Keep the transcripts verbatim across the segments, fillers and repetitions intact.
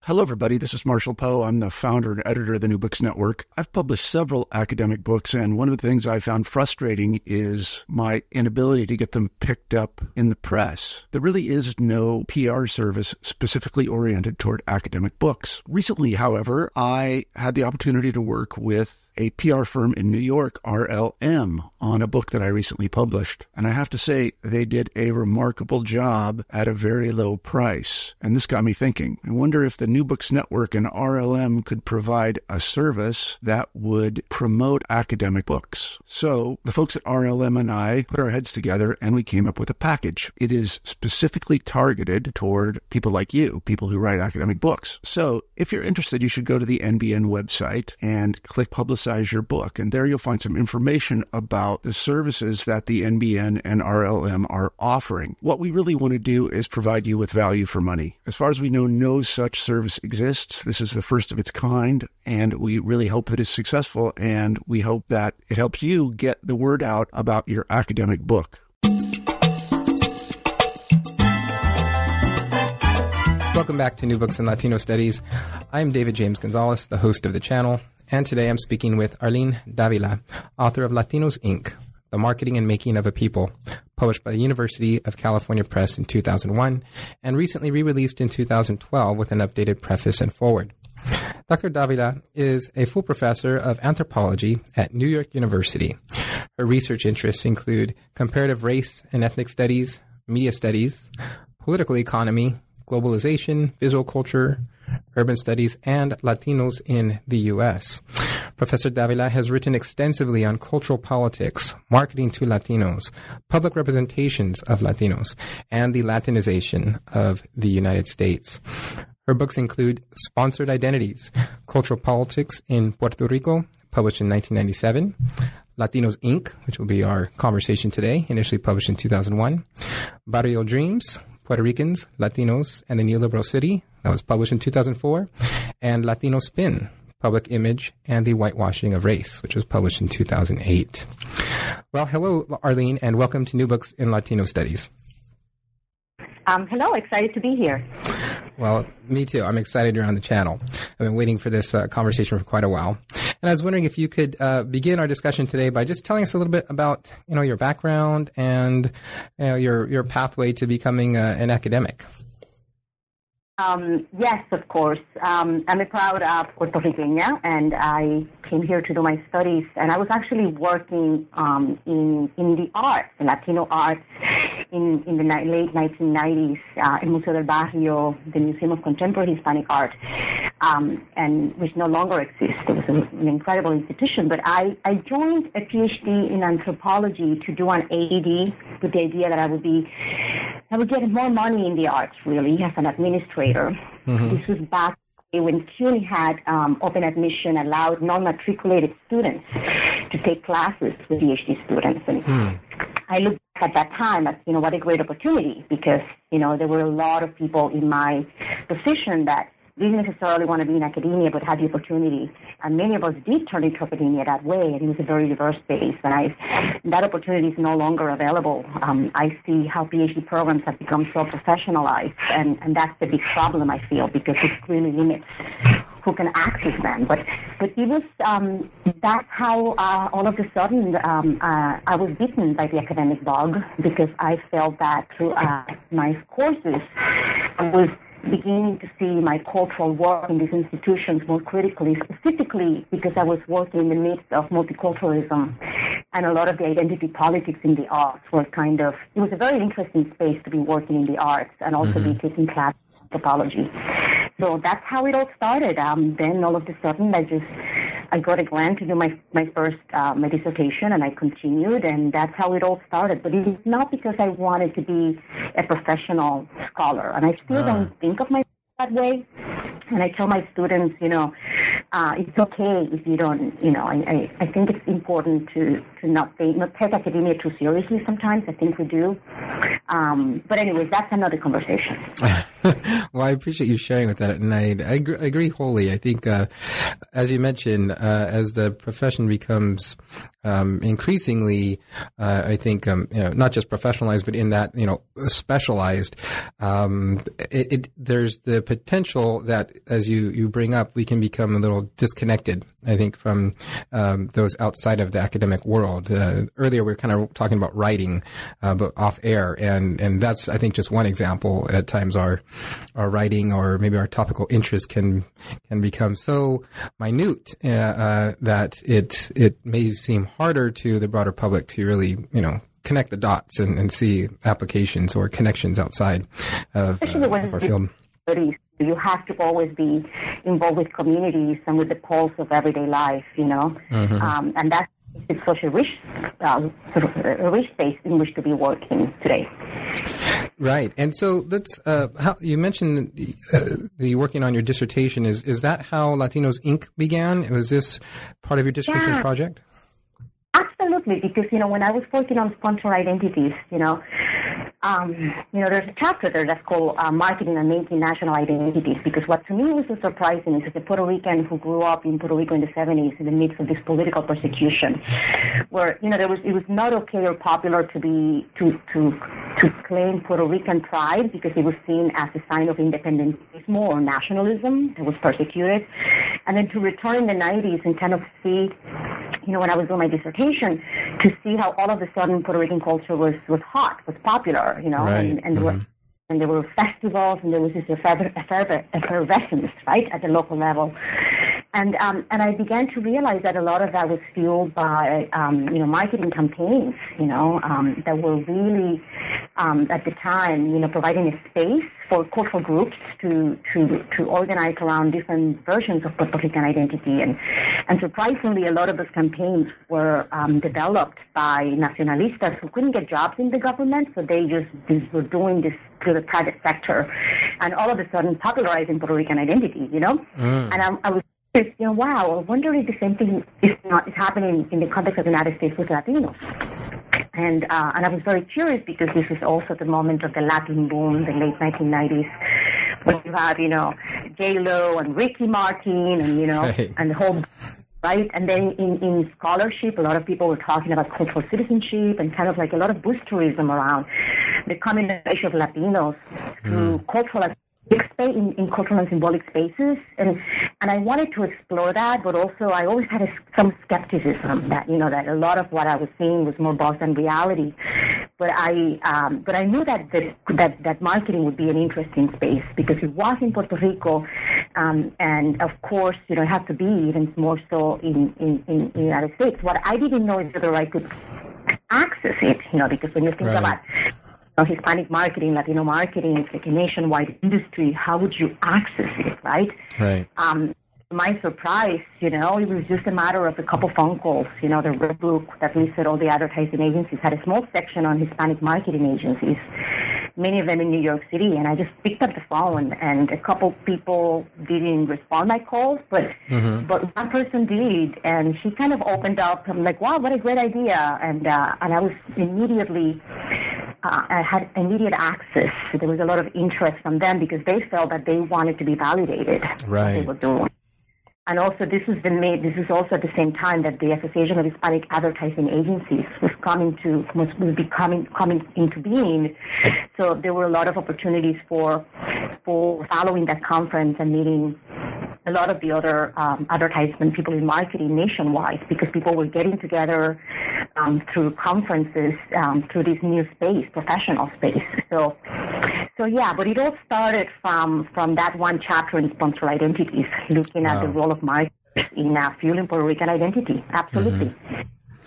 Hello, everybody. This is Marshall Poe. I'm the founder and editor of the New Books Network. I've published several academic books, and one of the things I found frustrating is my inability to get them picked up in the press. There really is no P R service specifically oriented toward academic books. Recently, however, I had the opportunity to work with a P R firm in New York, R L M, on a book that I recently published. And I have to say, they did a remarkable job at a very low price. And this got me thinking. I wonder if the New Books Network and R L M could provide a service that would promote academic books. So the folks at R L M and I put our heads together and we came up with a package. It is specifically targeted toward people like you, people who write academic books. So if you're interested, you should go to the N B N website and click Publicize your book, and there you'll find some information about the services that the N B N and R L M are offering. What we really want to do is provide you with value for money. As far as we know, no such service exists. This is the first of its kind, and we really hope that it's successful, and we hope that it helps you get the word out about your academic book. Welcome back to New Books in Latino Studies. I'm David James Gonzalez, the host of the channel. And today I'm speaking with Arlene Davila, author of Latinos, Incorporated, The Marketing and Making of a People, published by the University of California Press in two thousand one, and recently re-released in two thousand twelve with an updated preface and foreword. Doctor Davila is a full professor of anthropology at New York University. Her research interests include comparative race and ethnic studies, media studies, political economy, globalization, visual culture, urban studies, and Latinos in the U S. Professor Davila has written extensively on cultural politics, marketing to Latinos, public representations of Latinos, and the Latinization of the United States. Her books include Sponsored Identities, Cultural Politics in Puerto Rico, published in nineteen ninety-seven, Latinos, Incorporated, which will be our conversation today, initially published in two thousand one, Barrio Dreams, Puerto Ricans, Latinos, and the Neoliberal City, that was published in two thousand four, and Latino Spin, Public Image and the Whitewashing of Race, which was published in two thousand eight. Well, hello, Arlene, and welcome to New Books in Latino Studies. Um, hello, excited to be here. Well, me too. I'm excited you're on the channel. I've been waiting for this uh, conversation for quite a while. And I was wondering if you could uh, begin our discussion today by just telling us a little bit about, you know, your background and you know, your your pathway to becoming uh, an academic. Um, yes, of course. Um, I'm a proud uh, Puerto Riqueña, and I came here to do my studies. And I was actually working um, in in the arts, the Latino arts, in, in the ni- late nineteen nineties, uh, in Museo del Barrio, the Museum of Contemporary Hispanic Art, um, and which no longer exists. It was an, an incredible institution. But I, I joined a PhD in anthropology to do an A D with the idea that I would be I would get more money in the arts, really, as an administrator. Mm-hmm. This was back when CUNY had um, open admission, allowed non-matriculated students to take classes with PhD students. And mm. I looked at that time as, you know, what a great opportunity, because, you know, there were a lot of people in my position that didn't necessarily want to be in academia, but had the opportunity. And many of us did turn into academia that way, and it was a very diverse space. And I, that opportunity is no longer available. Um, I see how PhD programs have become so professionalized, and, and that's the big problem, I feel, because it really limits who can access them. But but it was, um, that's how uh, all of a sudden um, uh, I was bitten by the academic bug, because I felt that through uh, my courses, I was beginning to see my cultural work in these institutions more critically, specifically because I was working in the midst of multiculturalism, and a lot of the identity politics in the arts were kind of, it was a very interesting space to be working in the arts and also mm-hmm. be taking classes in anthropology. So that's how it all started. Um, then all of a sudden I just, I got a grant to do my, my first, uh, my dissertation, and I continued, and that's how it all started. But it is not because I wanted to be a professional scholar, and I still uh. don't think of myself that way. And I tell my students, you know, uh, it's okay if you don't, you know, I, I, I think it's important to, to not think, not take academia too seriously sometimes. I think we do. Um, but anyways, that's another conversation. Well, I appreciate you sharing with that, and I, I, agree, I agree wholly. I think, uh, as you mentioned, uh, as the profession becomes um, increasingly, uh, I think, um, you know, not just professionalized, but in that, you know, specialized, um, it, it, there's the potential that, as you, you bring up, we can become a little disconnected, I think, from um, those outside of the academic world. Uh, earlier, we were kind of talking about writing, uh, but off air, and, and that's, I think, just one example. At times, our our writing or maybe our topical interest can can become so minute uh, uh, that it it may seem harder to the broader public to really, you know, connect the dots and, and see applications or connections outside of, uh, of our field. You have to always be involved with communities and with the pulse of everyday life, you know, mm-hmm. um, and that's it's such a rich, uh, sort of a rich space in which to be working today. Right, and so let's. Uh, how, you mentioned uh, the working on your dissertation. Is is that how Latinos Incorporated began? Was this part of your dissertation yeah. project? Absolutely, because you know when I was working on functional identities, you know, um, you know, there's a chapter there that's called uh, Marketing and Making National Identities. Because what to me was so surprising is as a Puerto Rican who grew up in Puerto Rico in the seventies in the midst of this political persecution, where you know there was it was not okay or popular to be to to to claim Puerto Rican pride because it was seen as a sign of independentismo or nationalism that was persecuted, and then to return in the nineties and kind of see, you know, when I was doing my dissertation, to see how all of a sudden Puerto Rican culture was, was hot, was popular, you know, right. and, and, mm-hmm. there were, and there were festivals and there was this effervescence, right, at the local level. And um, and I began to realize that a lot of that was fueled by, um, you know, marketing campaigns, you know, um, that were really, um, at the time, you know, providing a space for cultural groups to, to, to organize around different versions of Puerto Rican identity. And, and surprisingly, a lot of those campaigns were um, developed by nacionalistas who couldn't get jobs in the government, so they just, just were doing this through the private sector, and all of a sudden popularizing Puerto Rican identity, you know? Mm. And I, I was you know, wow, I wonder if the same thing is not is happening in the context of the United States with Latinos. And uh, and I was very curious because this is also the moment of the Latin boom, the late nineteen nineties, when you have, you know, J-Lo and Ricky Martin and, you know, right. and the whole, right? And then in, in scholarship, a lot of people were talking about cultural citizenship and kind of like a lot of boosterism around the communication of Latinos through mm. cultural In, in cultural and symbolic spaces, and and I wanted to explore that, but also I always had a, some skepticism that you know that a lot of what I was seeing was more buzz than reality. But I um, but I knew that, that that that marketing would be an interesting space because it was in Puerto Rico, um, and of course you know it had to be even more so in in, in the United States. What I didn't know is whether I could access it, you know, because when you think right. about Hispanic marketing, Latino marketing, it's like a nationwide industry. How would you access it, right? Right. Um, my surprise, you know, it was just a matter of a couple phone calls. You know, the Red Book that listed all the advertising agencies had a small section on Hispanic marketing agencies, many of them in New York City, and I just picked up the phone, and a couple people didn't respond my calls, but mm-hmm. but one person did, and she kind of opened up. I'm like, wow, what a great idea, and uh, and I was immediately. Uh, I had immediate access. There was a lot of interest from them because they felt that they wanted to be validated. Right. What they were doing. And also, this was the made. This is also at the same time that the Association of Hispanic Advertising Agencies was coming to was, was becoming coming into being. So there were a lot of opportunities for for following that conference and meeting a lot of the other um, advertisement people in marketing nationwide because people were getting together um, through conferences, um, through this new space, professional space. So, so yeah, but it all started from, from that one chapter in Functional Identities, looking wow. at the role of marketers in uh, fueling Puerto Rican identity. Absolutely. Mm-hmm.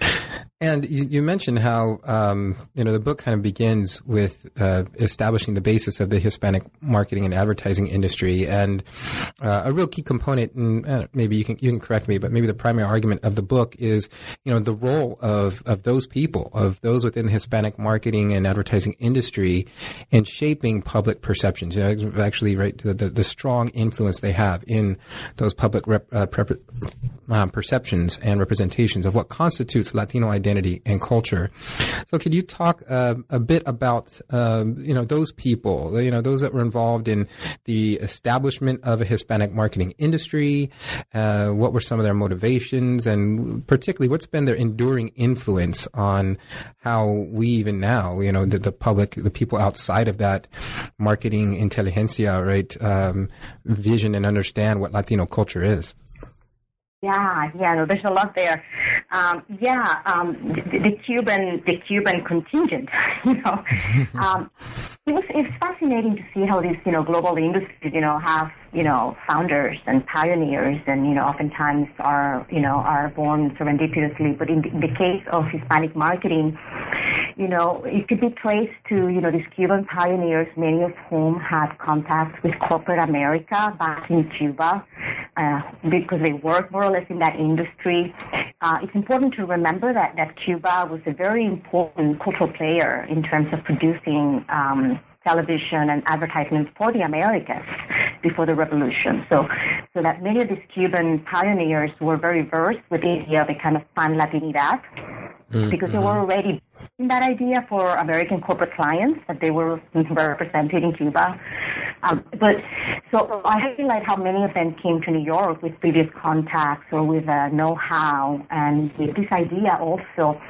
And you, you mentioned how, um, you know, the book kind of begins with uh, establishing the basis of the Hispanic marketing and advertising industry. And uh, a real key component, and uh, maybe you can you can correct me, but maybe the primary argument of the book is, you know, the role of, of those people, of those within the Hispanic marketing and advertising industry in shaping public perceptions. You know, actually, right, the, the, the strong influence they have in those public rep, uh, prep, uh, perceptions and representations of what constitutes Latino identity identity and culture. So could you talk uh, a bit about, um, you know, those people, you know, those that were involved in the establishment of a Hispanic marketing industry? Uh, what were some of their motivations, and particularly what's been their enduring influence on how we even now, you know, the, the public, the people outside of that marketing intelligentsia, right, um, vision and understand what Latino culture is? Yeah, yeah, no, there's a lot there. Um, yeah, um, the, the Cuban, the Cuban contingent, you know, um, it was it's fascinating to see how these, you know, global industries, you know, have, you know, founders and pioneers, and you know, oftentimes are, you know, are born serendipitously. But in the, in the case of Hispanic marketing, you know, it could be traced to, you know, these Cuban pioneers, many of whom had contacts with corporate America back in Cuba, uh, because they worked more or less in that industry. Uh, it's important to remember that, that Cuba was a very important cultural player in terms of producing um, television and advertisements for the Americas before the revolution. So, so that many of these Cuban pioneers were very versed with the idea of a kind of pan-Latinidad, mm-hmm. because they were already in that idea for American corporate clients that they were represented in Cuba. Um, but so I highlight how many of them came to New York with previous contacts or with uh, know-how, and with this idea also,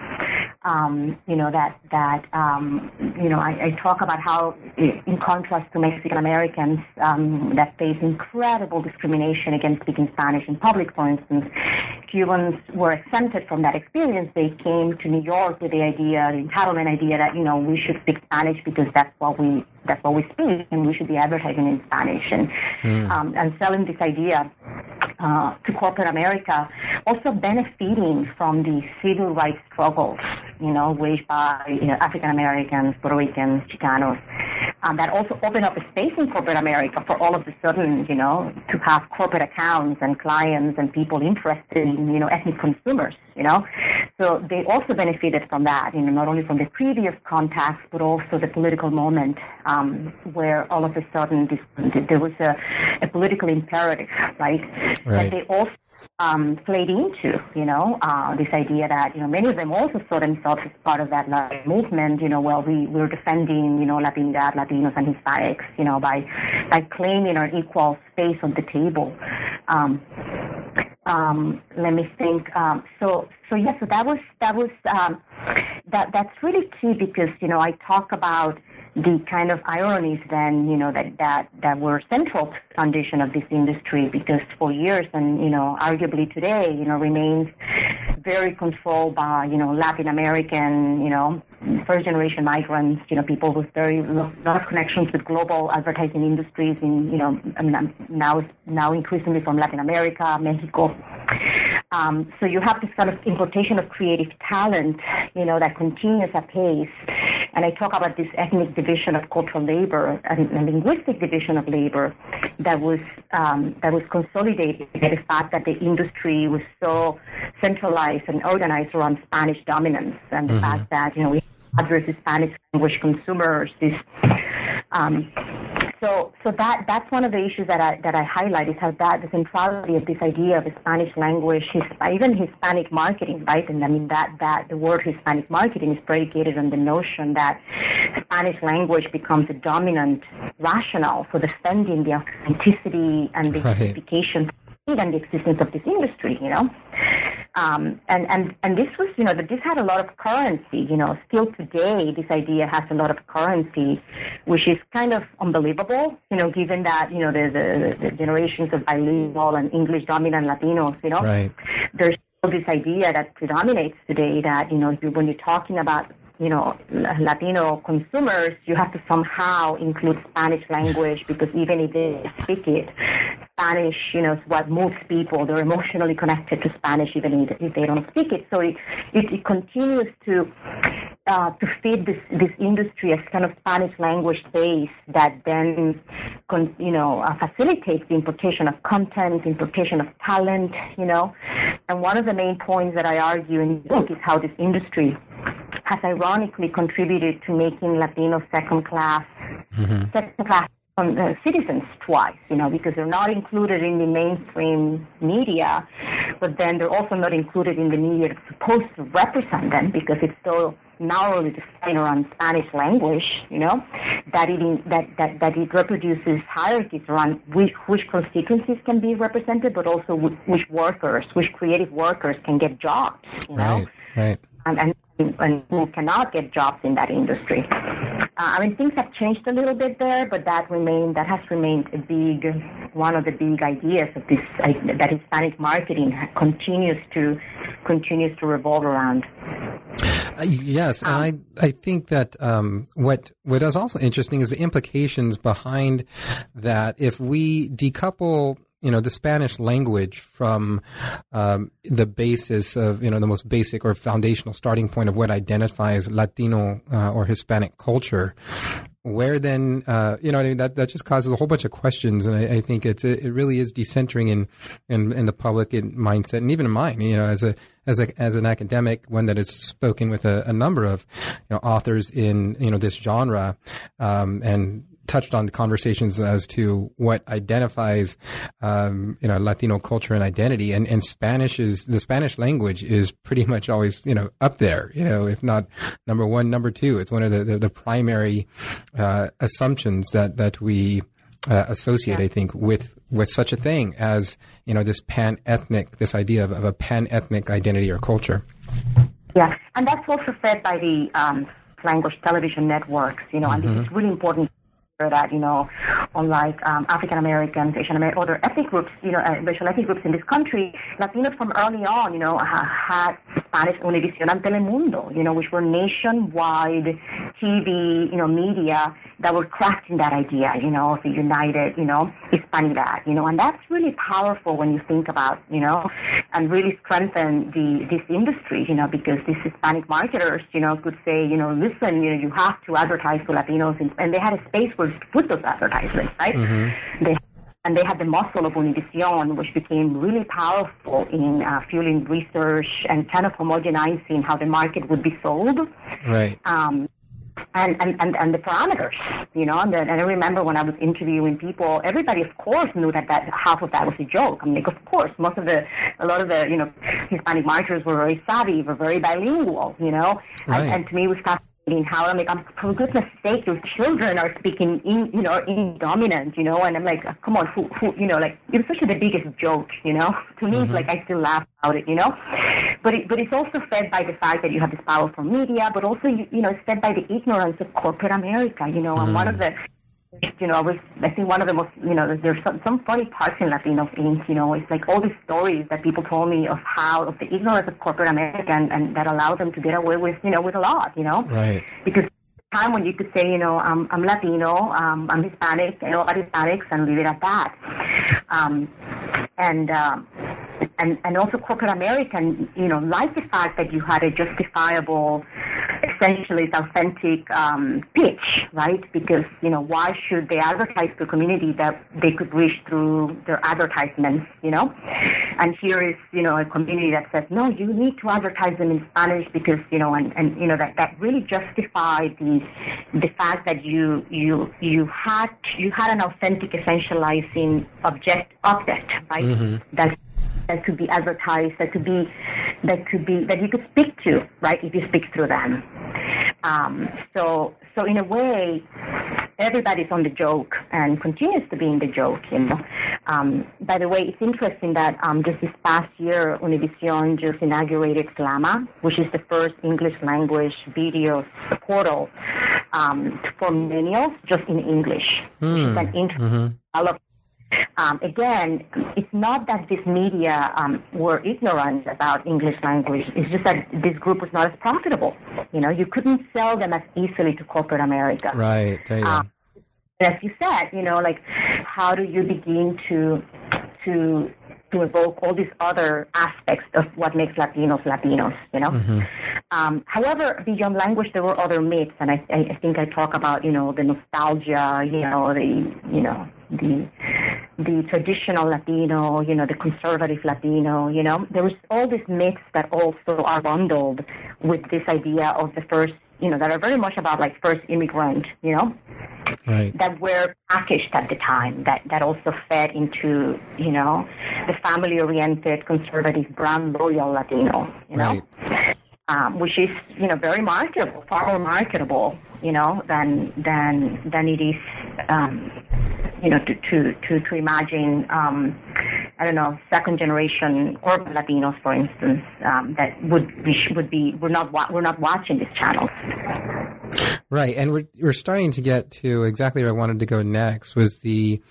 um, you know, that, that um, you know, I, I talk about how, in contrast to Mexican Americans um, that face incredible discrimination against speaking Spanish in public, for instance, Cubans were exempted from that experience. They came to New York with the idea, the entitlement idea that, you know, we should speak Spanish because that's what we that's what we speak, and we should be advertising in Spanish, and mm. um, and selling this idea uh, to corporate America, also benefiting from the civil rights struggles, you know, waged by, you know, African Americans, Puerto Ricans, Chicanos. Um, that also opened up a space in corporate America for all of a sudden, you know, to have corporate accounts and clients and people interested in, you know, ethnic consumers, you know. So they also benefited from that, you know, not only from the previous contacts, but also the political moment um, where all of a sudden this, there was a, a political imperative, right? Right. That they also Um, played into, you know, uh, this idea that, you know, many of them also saw themselves as part of that movement, you know, well, we, we're defending, you know, Latinidad, Latinos and Hispanics, you know, by, by claiming our equal space on the table. Um, um, let me think. Um, so, so yeah, so that was, that was, um, that, that's really key because, you know, I talk about the kind of ironies then, you know, that, that, that were central to the foundation of this industry, because for years and, you know, arguably today, you know, remains very controlled by, you know, Latin American, you know, first generation migrants, you know, people with very lot of connections with global advertising industries in, you know, now, now increasingly from Latin America, Mexico. Um, so you have this kind of importation of creative talent, you know, that continues apace. And I talk about this ethnic division of cultural labor and, and linguistic division of labor that was um, that was consolidated by the fact that the industry was so centralized and organized around Spanish dominance, and the mm-hmm. fact that, you know, we address Spanish language consumers. This um, So, so that that's one of the issues that I that I highlight, is how that the centrality of this idea of Spanish language, his, even Hispanic marketing, right? And I mean that that the word Hispanic marketing is predicated on the notion that Spanish language becomes a dominant rationale for defending the authenticity and the right. justification and the existence of this industry, you know. Um, and, and, and this was, you know, that this had a lot of currency, you know, still today this idea has a lot of currency, which is kind of unbelievable, you know, given that, you know, the, the, the generations of bilingual and English dominant Latinos, you know, right. there's still this idea that predominates today that, you know, when you're talking about, you know, Latino consumers, you have to somehow include Spanish language, because even if they speak it, Spanish, you know, is what moves people. They're emotionally connected to Spanish even if, if they don't speak it. So it, it, it continues to uh, to feed this this industry as kind of Spanish language base that then, con, you know, uh, facilitates the importation of content, importation of talent, you know. And one of the main points that I argue in the book is how this industry has ironically contributed to making Latinos second class, mm-hmm. second class um, uh, citizens twice, you know, because they're not included in the mainstream media, but then they're also not included in the media that's supposed to represent them because it's so narrowly defined around Spanish language, you know, that it that, that, that it reproduces hierarchies around which, which constituencies can be represented, but also which, which workers, which creative workers can get jobs, you know. Right, right. And, and and who cannot get jobs in that industry. Uh, I mean, things have changed a little bit there, but that remain that has remained a big one of the big ideas of this uh, that Hispanic marketing continues to continues to revolve around. Uh, yes, and I I think that um, what what is also interesting is the implications behind that. If we decouple, you know, the Spanish language from um, the basis of, you know, the most basic or foundational starting point of what identifies Latino uh, or Hispanic culture, where then, uh, you know, I mean, that, that just causes a whole bunch of questions. And I, I think it's, it, it really is decentering in, in, in the public mindset and even in mine, you know, as a, as a, as an academic, one that has spoken with a, a number of, you know, authors in, you know, this genre, um, and touched on the conversations as to what identifies, um, you know, Latino culture and identity, and, and Spanish is, the Spanish language is pretty much always, you know, up there, you know, if not number one, number two. It's one of the, the, the primary, uh, assumptions that, that we, uh, associate, yeah. I think, with, with such a thing as, you know, this pan-ethnic, this idea of, of a pan-ethnic identity or culture. Yeah. And that's also fed by the, um, language television networks, you know, mm-hmm. and this is really important that, you know, unlike um, African Americans, Asian Americans, other ethnic groups, you know, uh, racial ethnic groups in this country, Latinos from early on, you know, ha- had Spanish Univision and Telemundo, you know, which were nationwide T V, you know, media that were crafting that idea, you know, of the united, you know, Hispanidad, you know, and that's really powerful when you think about, you know, and really strengthen the this industry, you know, because these Hispanic marketers, you know, could say, you know, listen, you know, you have to advertise to Latinos, and, and they had a space where to put those advertisements, right? Mm-hmm. They And they had the muscle of Univision, which became really powerful in uh, fueling research and kind of homogenizing how the market would be sold. Right. Um, and, and, and, and the parameters, you know, and, the, and I remember when I was interviewing people, everybody, of course, knew that, that half of that was a joke. I mean, like, of course, most of the, a lot of the, you know, Hispanic marketers were very savvy, were very bilingual, you know, right. and, and to me it was fascinating. How I'm like, I'm, for goodness sake, your children are speaking in, you know, in dominant, you know, and I'm like, come on, who, who, you know, like, it was such the biggest joke, you know. To me, mm-hmm. it's like I still laugh about it, you know. But it, but it's also fed by the fact that you have this powerful media, but also, you, you know, it's fed by the ignorance of corporate America, you know. Mm-hmm. And one of the, you know, I was, I think one of the most, you know, there's some, some funny parts in Latinos Incorporated, you know, it's like all these stories that people told me of how, of the ignorance of corporate America and, and that allowed them to get away with, you know, with a lot, you know. Right. Because time when you could say, you know, I'm, I'm Latino, um, I'm Hispanic, I know about Hispanics, and leave it at that. Um, and, um, and, and also corporate American, you know, like the fact that you had a justifiable, essentially it's authentic um, pitch, right? Because, you know, why should they advertise to a community that they could reach through their advertisements, you know? And here is, you know, a community that says, no, you need to advertise them in Spanish because, you know, and, and you know, that, that really justified the the fact that you you you had you had an authentic essentializing object object, right? Mm-hmm. That that could be advertised, that could be that could be that you could speak to, right? If you speak through them. Um, so so in a way, everybody's on the joke and continues to be in the joke, you know. Um, by the way, it's interesting that um, just this past year, Univision just inaugurated Flama, which is the first English language video portal um, for millennials, just in English, mm. which is an interesting mm-hmm. Um, again, it's not that this media um, were ignorant about English language. It's just that this group was not as profitable. You know, you couldn't sell them as easily to corporate America. Right. There you um, as you said, you know, like, how do you begin to to to evoke all these other aspects of what makes Latinos Latinos, you know? Mm-hmm. Um, however, beyond language, there were other myths, and I, I think I talk about, you know, the nostalgia, you know, the, you know, the the traditional Latino, you know, the conservative Latino, you know. There was all these myths that also are bundled with this idea of the first, you know, that are very much about, like, first immigrant, you know, right. that were packaged at the time, that, that also fed into, you know, the family-oriented, conservative, brand loyal Latino, you know, right. um, which is, you know, very marketable, far more marketable, you know, than than than it is, um, you know, to to to, to imagine, um, I don't know, second generation urban Latinos, for instance, um, that would be would be we're not wa- we're not watching these channels. Right, and we're we're starting to get to exactly where I wanted to go next. Was the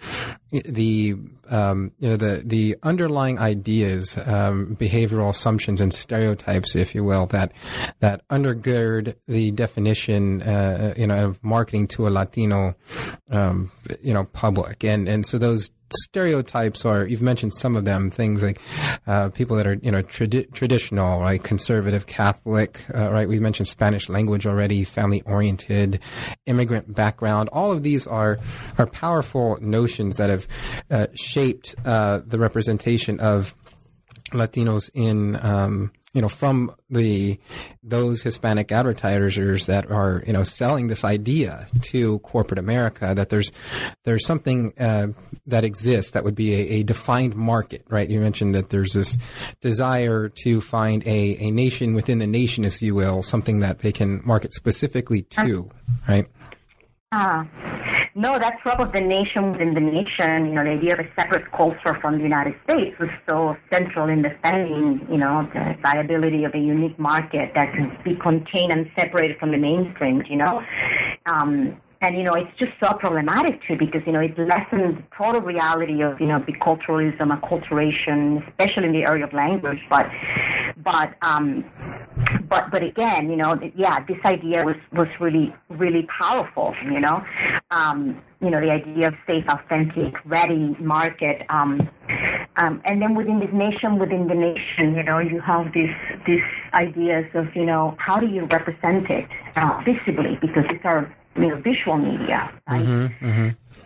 the um, you know the the underlying ideas, um, behavioral assumptions, and stereotypes, if you will, that that undergird the definition, uh, you know, of marketing to a Latino, um, you know, public, and and so those stereotypes are, you've mentioned some of them, things like uh, people that are, you know, tradi- traditional, right, conservative, Catholic, uh, right, we mentioned Spanish language already, family-oriented, immigrant background. All of these are are powerful notions that have uh, shaped uh, the representation of Latinos in, um, you know, from the those Hispanic advertisers that are, you know, selling this idea to corporate America that there's there's something uh, that exists that would be a, a defined market, right? You mentioned that there's this desire to find a, a nation within the nation, if you will, something that they can market specifically to, right? Ah. No, that trope of the nation within the nation, you know, the idea of a separate culture from the United States was so central in defending, you know, the viability of a unique market that can be contained and separated from the mainstream, you know. Um, and, you know, it's just so problematic, too, because, you know, it lessens the total reality of, you know, biculturalism, acculturation, especially in the area of language. But, but, um, but, but again, you know, yeah, this idea was, was really, really powerful, you know. Um, you know, the idea of safe, authentic, ready market. Um, um, and then within this nation, within the nation, you know, you have these, these ideas of, you know, how do you represent it uh, visibly? Because these are, you know, visual media, right? Mm-hmm, mm-hmm.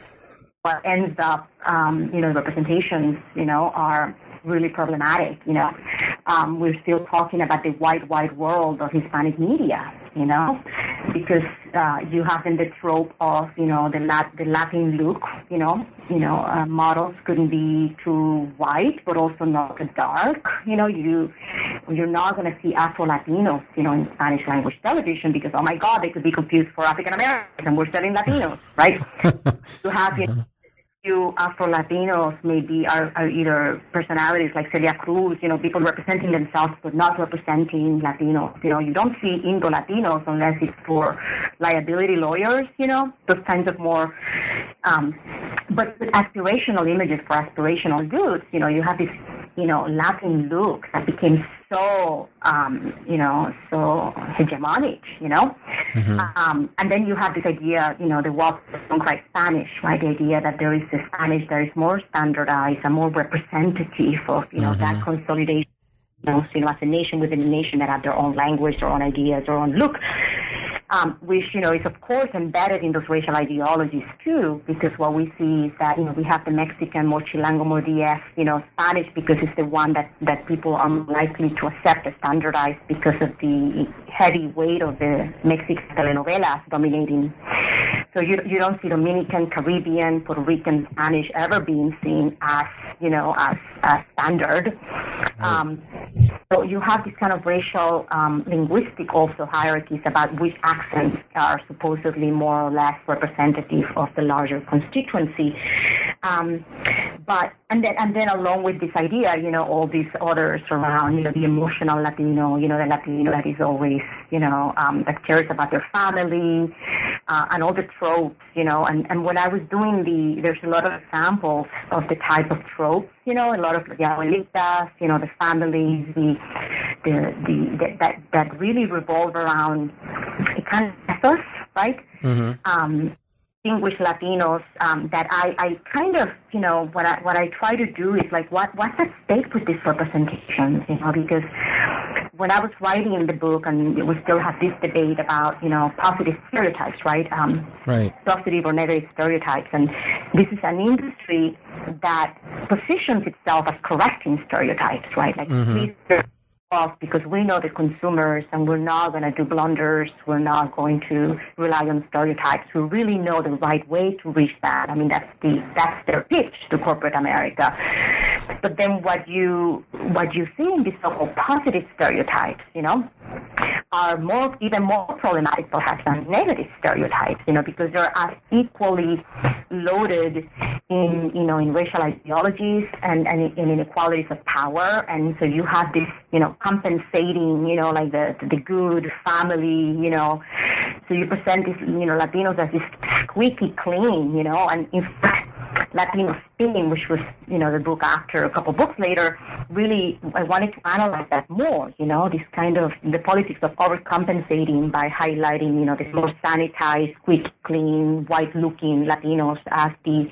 What ends up, um, you know, representations, you know, are really problematic, you know. Um, we're still talking about the wide, wide world of Hispanic media, you know, because uh, you have in the trope of, you know, the Lat- the Latin look, you know, you know, uh, models couldn't be too white, but also not too dark, you know, you, you're not going to see Afro-Latinos, you know, in Spanish language television because, oh my God, they could be confused for African-Americans and we're selling Latinos, right? You have, you know, few Afro-Latinos maybe are, are either personalities like Celia Cruz, you know, people representing themselves but not representing Latinos. You know, you don't see Indo-Latinos unless it's for liability lawyers, you know, those kinds of more, um, but with aspirational images for aspirational goods, you know, you have this, you know, Latin look that became so, um, you know, so hegemonic, you know. Mm-hmm. Um, and then you have this idea, you know, the walk don't write Spanish, right? The idea that there is a Spanish that is more standardized and more representative of, you know, mm-hmm. that consolidation, you know, so, you know, as a nation within a nation that have their own language, their own ideas, their own look. Um, which, you know, is of course embedded in those racial ideologies too, because what we see is that, you know, we have the Mexican, more Chilango, more D F, you know, Spanish because it's the one that, that people are likely to accept as standardized because of the heavy weight of the Mexican telenovelas dominating. So you you don't see Dominican, Caribbean, Puerto Rican, Spanish ever being seen as, you know, as, as standard. Um, so you have this kind of racial, um, linguistic also hierarchies about which accents are supposedly more or less representative of the larger constituency. Um, but and then and then along with this idea, you know, all these others around, you know, the emotional Latino, you know, the Latino that is always, you know, um, that cares about their family, uh, and all the tropes, you know, and, and when I was doing the, there's a lot of examples of the type of tropes, you know, a lot of the abuelitas, you know, the families, the, the, the, the that, that really revolve around a kind of ethos, right? Mm-hmm. Um, distinguished Latinos, um, that I, I kind of, you know, what I, what I try to do is like, what, what's at stake with these representations, you know, because when I was writing the book, and we still have this debate about, you know, positive stereotypes, right? Um, right. Positive or negative stereotypes. And this is an industry that positions itself as correcting stereotypes, right? Like, mm-hmm. please, because we know the consumers and we're not going to do blunders. We're not going to rely on stereotypes. We really know the right way to reach that. I mean, that's the that's their pitch to corporate America. but then what you what you see in these so-called positive stereotypes, you know, are more even more problematic perhaps than negative stereotypes, you know, because they're as equally loaded in, you know, in racial ideologies and, and in inequalities of power. And so you have this, you know, compensating, you know, like the, the good family, you know, so you present this, you know, Latinos as this squeaky clean, you know, and in fact, Latino Spin, which was, you know, the book after a couple books later, really, I wanted to analyze that more, you know, this kind of, the politics of overcompensating by highlighting, you know, this more sanitized, squeaky clean, white-looking Latinos as the,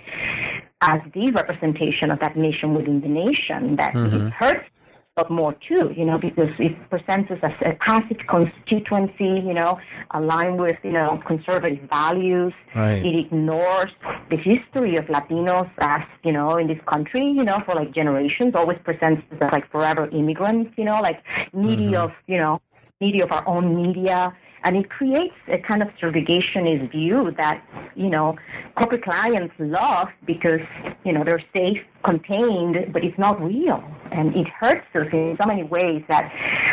as the representation of that nation within the nation, that mm-hmm. it hurts but more too, you know, because it presents us as a passive constituency, you know, aligned with, you know, conservative values. Right. It ignores the history of Latinos as, you know, in this country, you know, for like generations, always presents us as like forever immigrants, you know, like needy mm-hmm. of, you know, needy of our own media. And it creates a kind of segregationist view that, you know, corporate clients love because, you know, they're safe, contained, but it's not real. And it hurts us in so many ways that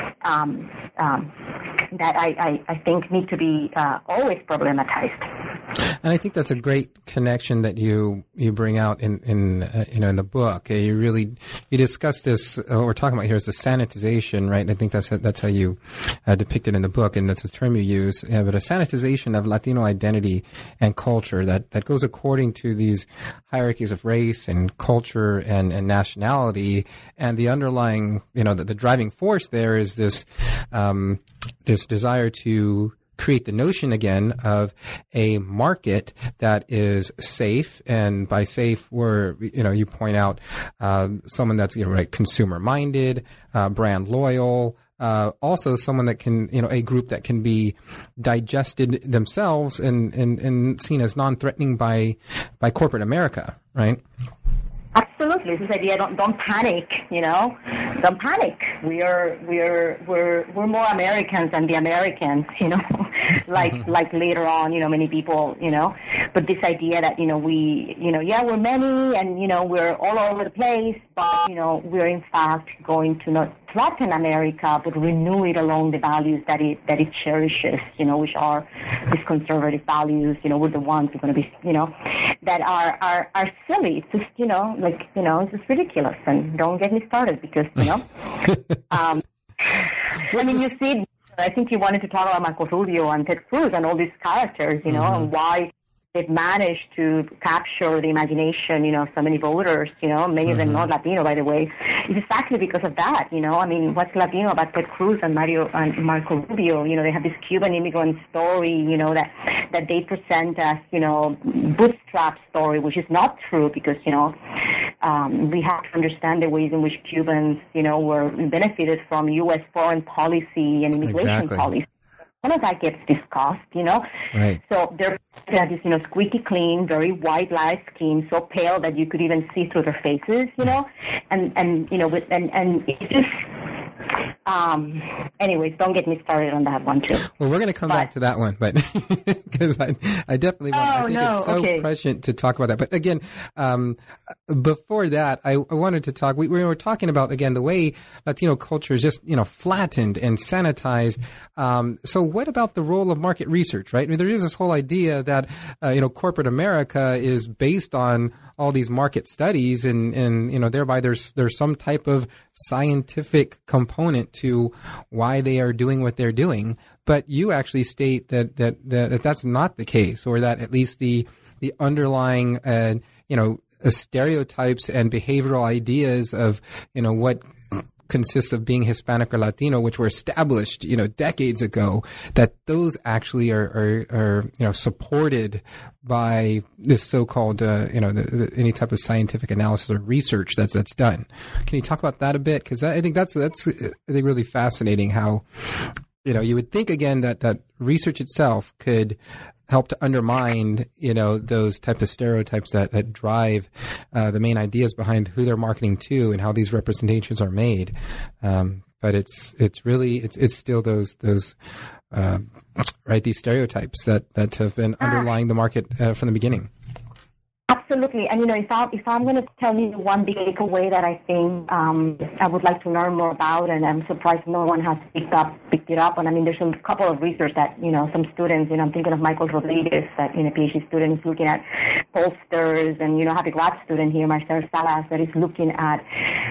um, um, that I, I, I think need to be uh, always problematized. And I think that's a great connection that you you bring out in in uh, you know in the book. Uh, you really you discuss this. Uh, what we're talking about here is the sanitization, right? And I think that's how, that's how you uh, depict it in the book, and that's a term you use. Uh, but a sanitization of Latino identity and culture that that goes according to these hierarchies of race and culture and, and nationality, and the underlying, you know, the, the driving force there is this um, this desire to create the notion again of a market that is safe, and by safe, we're, you know, you point out um, someone that's, you know, right, consumer minded, uh, brand loyal, uh, also someone that can, you know, a group that can be digested themselves and and, and seen as non-threatening by by corporate America, right? Absolutely, this idea don't don't panic, you know, don't panic. We are we are we're we're more Americans than the Americans, you know, like mm-hmm. like later on, you know, many people, you know, but this idea that, you know, we, you know, yeah, we're many and, you know, we're all over the place, but, you know, we're in fact going to not flatten America, but renew it along the values that it that it cherishes, you know, which are these conservative values. You know, we're the ones who are going to be, you know, that are, are, are silly. It's just, you know, like, you know, it's just ridiculous. And don't get me started because, you know, um, I mean, you see, I think you wanted to talk about Marco Rubio and Ted Cruz and all these characters, you know, mm-hmm. and why they've managed to capture the imagination, you know, of so many voters, you know, many mm-hmm. of them not Latino, by the way. It's exactly because of that, you know. I mean, what's Latino about Ted Cruz and Mario and Marco Rubio? You know, they have this Cuban immigrant story, you know, that that they present as, you know, bootstrap story, which is not true because, you know, um, we have to understand the ways in which Cubans, you know, were benefited from U S foreign policy and immigration exactly. policy. None of that gets discussed, you know. Right. So they're this, you know, squeaky clean, very white, light skin, so pale that you could even see through their faces, you know, and and you know, with and and it's just. Um, anyways, don't get me started on that one too. Well, we're going to come but, back to that one, but because I, I definitely want, oh, I think no, it's so okay. prescient to talk about that. But again, um, before that, I, I wanted to talk, we, we were talking about, again, the way Latino culture is just, you know, flattened and sanitized. Um, so what about the role of market research, right? I mean, there is this whole idea that, uh, you know, corporate America is based on all these market studies and, and, you know, thereby there's, there's some type of scientific component to why they are doing what they're doing. But you actually state that, that, that, that that's not the case, or that at least the, the underlying, uh, you know, uh, stereotypes and behavioral ideas of, you know, what consists of being Hispanic or Latino, which were established, you know, decades ago, that those actually are, are, are you know, supported by this so-called, uh, you know, the, the, any type of scientific analysis or research that's that's done. Can you talk about that a bit? Because I think that's that's I think really fascinating. How, you know, you would think again that that research itself could help to undermine, you know, those type of stereotypes that, that drive uh, the main ideas behind who they're marketing to and how these representations are made. Um, but it's it's really it's it's still those those uh, right these stereotypes that, that have been underlying the market uh, from the beginning. Absolutely. And, you know, if, I, if I'm going to tell you one big takeaway that I think um, I would like to learn more about, and I'm surprised no one has picked up picked it up. And, I mean, there's a couple of research that, you know, some students, you know, I'm thinking of Michael Rodriguez, that, you know, PhD student is looking at pollsters, and, you know, I have a grad student here, Marcel Salas, that is looking at,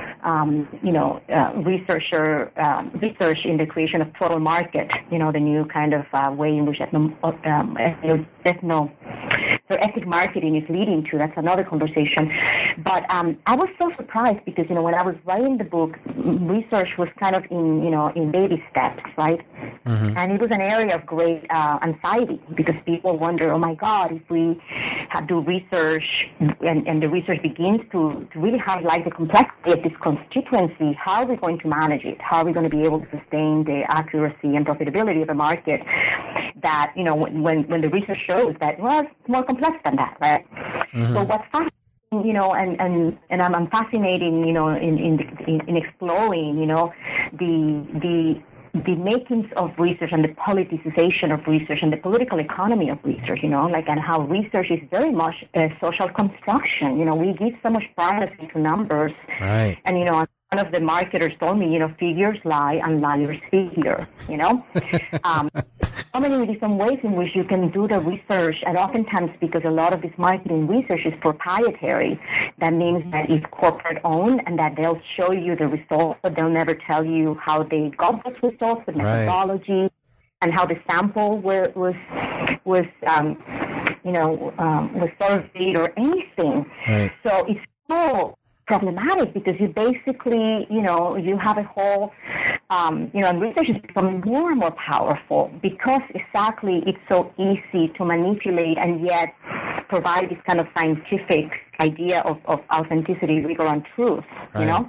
um, you know, uh, researcher, um, research in the creation of total market, you know, the new kind of uh, way in which ethno, um, ethno, ethno so ethic marketing is leading to. That's another conversation. But um, I was so surprised because, you know, when I was writing the book, research was kind of in, you know, in baby steps, right? Mm-hmm. And it was an area of great uh, anxiety because people wonder, oh, my God, if we have to do research and, and the research begins to, to really highlight the complexity of this constituency, how are we going to manage it? How are we going to be able to sustain the accuracy and profitability of a market that, you know, when, when the research shows that, well, it's more complex than that, right? Mm-hmm. So what's fascinating, you know, and, and, and I'm, I'm fascinating, you know, in, in, in, in exploring, you know, the, the, the makings of research and the politicization of research and the political economy of research, you know, like, and how research is very much a social construction. You know, we give so much primacy to numbers. Right. And, you know, one of the marketers told me, you know, figures lie and liars figure, you know. um, so many different ways in which you can do the research, and oftentimes because a lot of this marketing research is proprietary, that means that it's corporate-owned and that they'll show you the results, but they'll never tell you how they got those results, the methodology, right, and how the sample was, was, was um, you know, um, was surveyed or anything. Right. So it's so problematic because you basically, you know, you have a whole, um, you know, and research is becoming more and more powerful because exactly it's so easy to manipulate and yet provide this kind of scientific idea of, of authenticity, rigor, and truth, right, you know?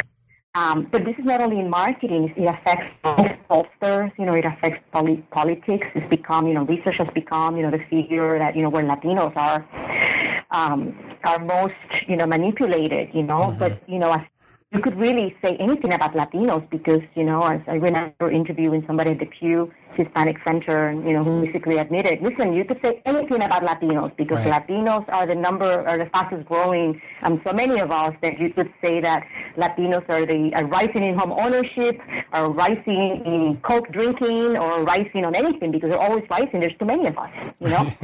Um, but this is not only in marketing, it affects pollsters, you know, it affects poli- politics. It's become, you know, research has become, you know, the figure that, you know, where Latinos are, um, are most, you know, manipulated, you know, mm-hmm. but, you know, as you could really say anything about Latinos because, you know, as I remember interviewing somebody at the Pew Hispanic Center, you know, who basically admitted, listen, you could say anything about Latinos because right, Latinos are the number, are the fastest growing, um, so many of us that you could say that Latinos are the are rising in home ownership, are rising in Coke drinking, or rising on anything because they're always rising. There's too many of us, you know.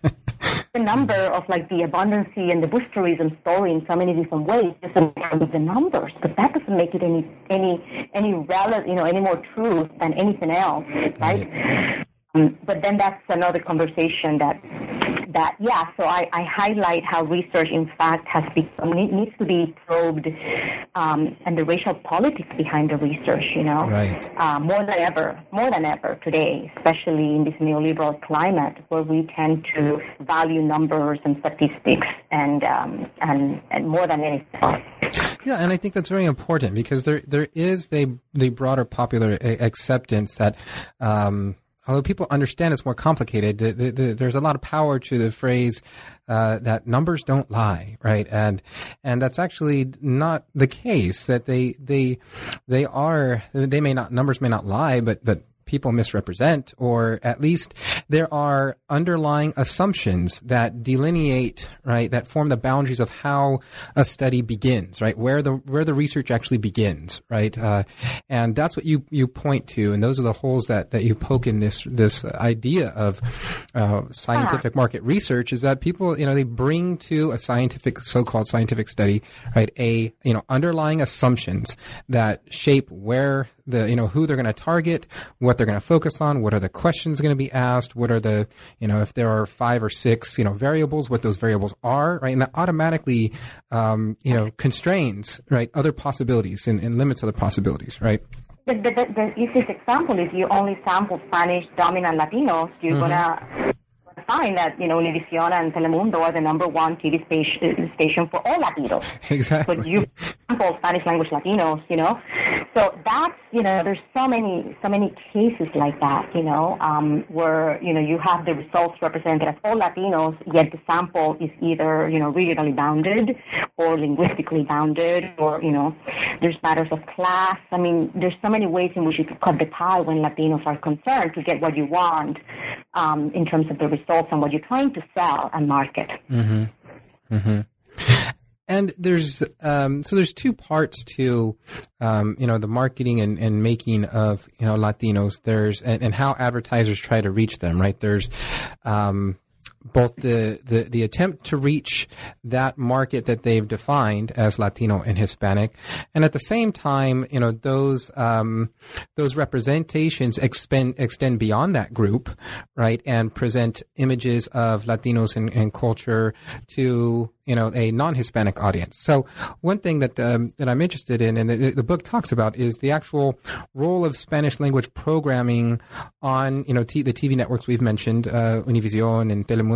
The number of like the abundancy and the boosterism story in so many different ways just in terms of the numbers, but that doesn't make it any any any relevant, you know, any more true than anything else, right? right. Um, but then that's another conversation that that yeah. So I, I highlight how research, in fact, has become needs to be probed, um, and the racial politics behind the research, you know, right, uh, more than ever, more than ever today, especially in this neoliberal climate where we tend to value numbers and statistics and um, and and more than anything else. Yeah, and I think that's very important because there there is the the broader popular acceptance that. Um, Although people understand it's more complicated, the, the, the, there's a lot of power to the phrase uh, that numbers don't lie, right? And and that's actually not the case. That they they they are they may not numbers may not lie, but but people misrepresent, or at least there are underlying assumptions that delineate, right, that form the boundaries of how a study begins, right, where the where the research actually begins, right, uh, and that's what you you point to, and those are the holes that, that you poke in this this idea of uh, scientific market research. Is that people, you know, they bring to a scientific, so-called scientific study, right, a you know underlying assumptions that shape where the, you know, who they're going to target, what they're going to focus on, what are the questions going to be asked, what are the, you know, if there are five or six, you know, variables, what those variables are, right? And that automatically, um, you know, constrains, right, other possibilities and, and limits other possibilities, right? The, the, the, the easiest example is you only sample Spanish dominant Latinos, you're mm-hmm. going to find that, you know, Univision and Telemundo are the number one T V station, station for all Latinos. Exactly. But you sample Spanish language Latinos, you know. So that's, you know, there's so many, so many cases like that, you know, um, where, you know, you have the results represented as all Latinos, yet the sample is either, you know, regionally bounded or linguistically bounded, or, you know, there's matters of class. I mean, there's so many ways in which you could cut the pie when Latinos are concerned to get what you want, um, in terms of the results and what you're trying to sell and market. Mm-hmm. Mm-hmm. And there's um, so there's two parts to um, you know the marketing and, and making of you know Latinos. There's and, and how advertisers try to reach them. Right. There's um, both the, the the attempt to reach that market that they've defined as Latino and Hispanic, and at the same time, you know those um, those representations extend extend beyond that group, right, and present images of Latinos and, and culture to you know a non-Hispanic audience. So one thing that um, that I'm interested in, and the, the book talks about, is the actual role of Spanish language programming on you know t- the T V networks we've mentioned, uh, Univision and Telemundo.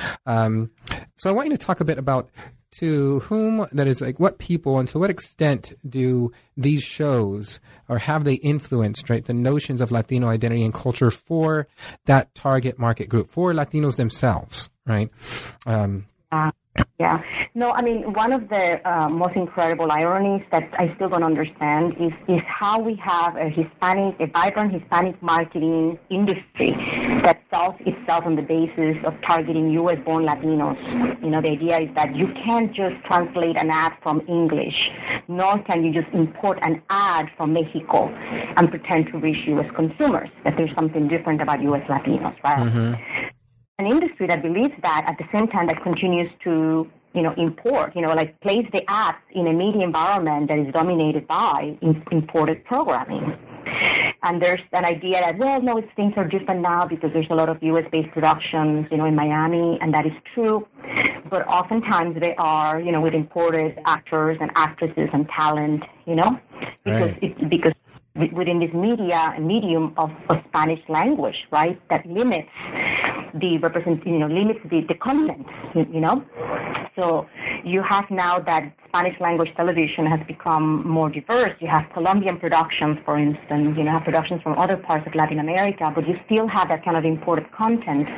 Um, so I want you to talk a bit about to whom, that is, like what people and to what extent do these shows, or have they influenced, right, the notions of Latino identity and culture for that target market group, for Latinos themselves, right? Um, uh, yeah. No, I mean, one of the uh, most incredible ironies that I still don't understand is, is how we have a Hispanic, a vibrant Hispanic marketing industry that sells itself on the basis of targeting U S-born Latinos. You know, the idea is that you can't just translate an ad from English, nor can you just import an ad from Mexico and pretend to reach U S consumers, that there's something different about U S Latinos, right? Mm-hmm. An industry that believes that, at the same time that continues to, you know, import, you know, like place the ads in a media environment that is dominated by in, imported programming. And there's an idea that, well, no, it's, things are different now because there's a lot of U S-based productions, you know, in Miami, and that is true. But oftentimes they are, you know, with imported actors and actresses and talent, you know, because right. it's because within this media medium of, of Spanish language, right, that limits the represent, you know, limits the, the content, you, you know. So you have now that Spanish language television has become more diverse. You have Colombian productions, for instance, you know, have productions from other parts of Latin America, but you still have that kind of imported content.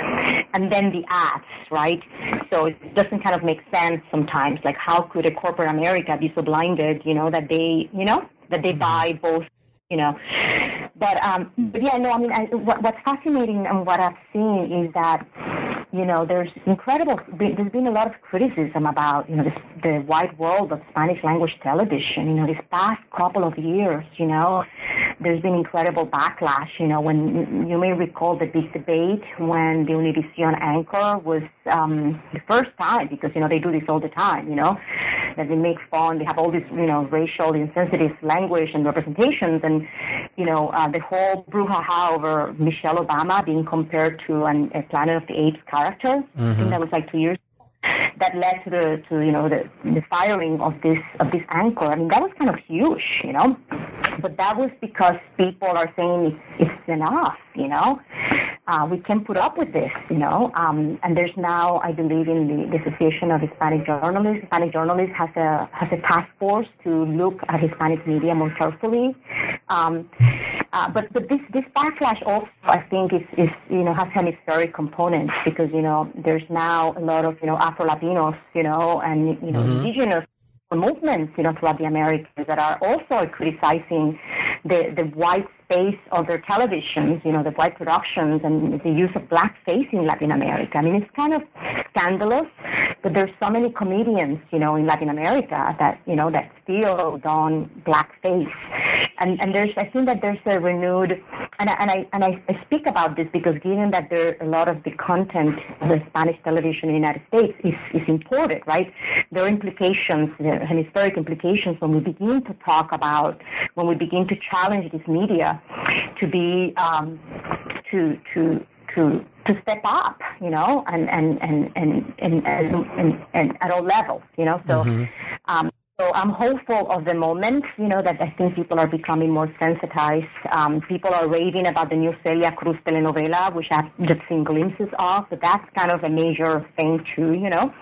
And then the ads, right? So it doesn't kind of make sense sometimes. Like, how could a corporate America be so blinded, you know, that they, you know, that they buy both, you know. But, um, but yeah, no, I mean, I, what, what's fascinating and what I've seen is that, you know, there's incredible, there's been a lot of criticism about, you know, this, the wide world of Spanish language television, you know, this past couple of years, you know. There's been incredible backlash, you know, when you may recall the big debate when the Univision anchor was um, the first time, because, you know, they do this all the time, you know, that they make fun, they have all this, you know, racial insensitive language and representations, and, you know, uh, the whole brouhaha over Michelle Obama being compared to an, a Planet of the Apes character. Mm-hmm. I think that was like two years ago. That led to the, to, you know, the, the firing of this, of this anchor. I mean, that was kind of huge, you know. But that was because people are saying it's, it's enough, you know. Uh, we can put up with this, you know. Um, and there's now, I believe, in the, the Association of Hispanic Journalists, Hispanic Journalists has a has a task force to look at Hispanic media more carefully. Um, uh, but but this this backlash also, I think, is, is you know has hemispheric components, because, you know, there's now a lot of, you know, Afro Latinos, you know, and, you know, mm-hmm. indigenous movements, you know, throughout the Americas that are also criticizing the, the white space of their televisions, you know, the white productions and the use of blackface in Latin America. I mean, it's kind of scandalous, but there's so many comedians, you know, in Latin America that, you know, that still don blackface. And, and there's, I think that there's a renewed, and I, and I, and I, I speak about this because given that there a lot of the content of the Spanish television in the United States is, is imported, right? There are implications, there are hemispheric implications when we begin to talk about, when we begin to challenge this media to be, um, to, to, to, to step up, you know, and, and, and, and, and, and, and, and at all levels, you know, so, mm-hmm. um, So I'm hopeful of the moment, you know, that I think people are becoming more sensitized. Um, people are raving about the new Celia Cruz telenovela, which I've just seen glimpses of, but that's kind of a major thing too, you know.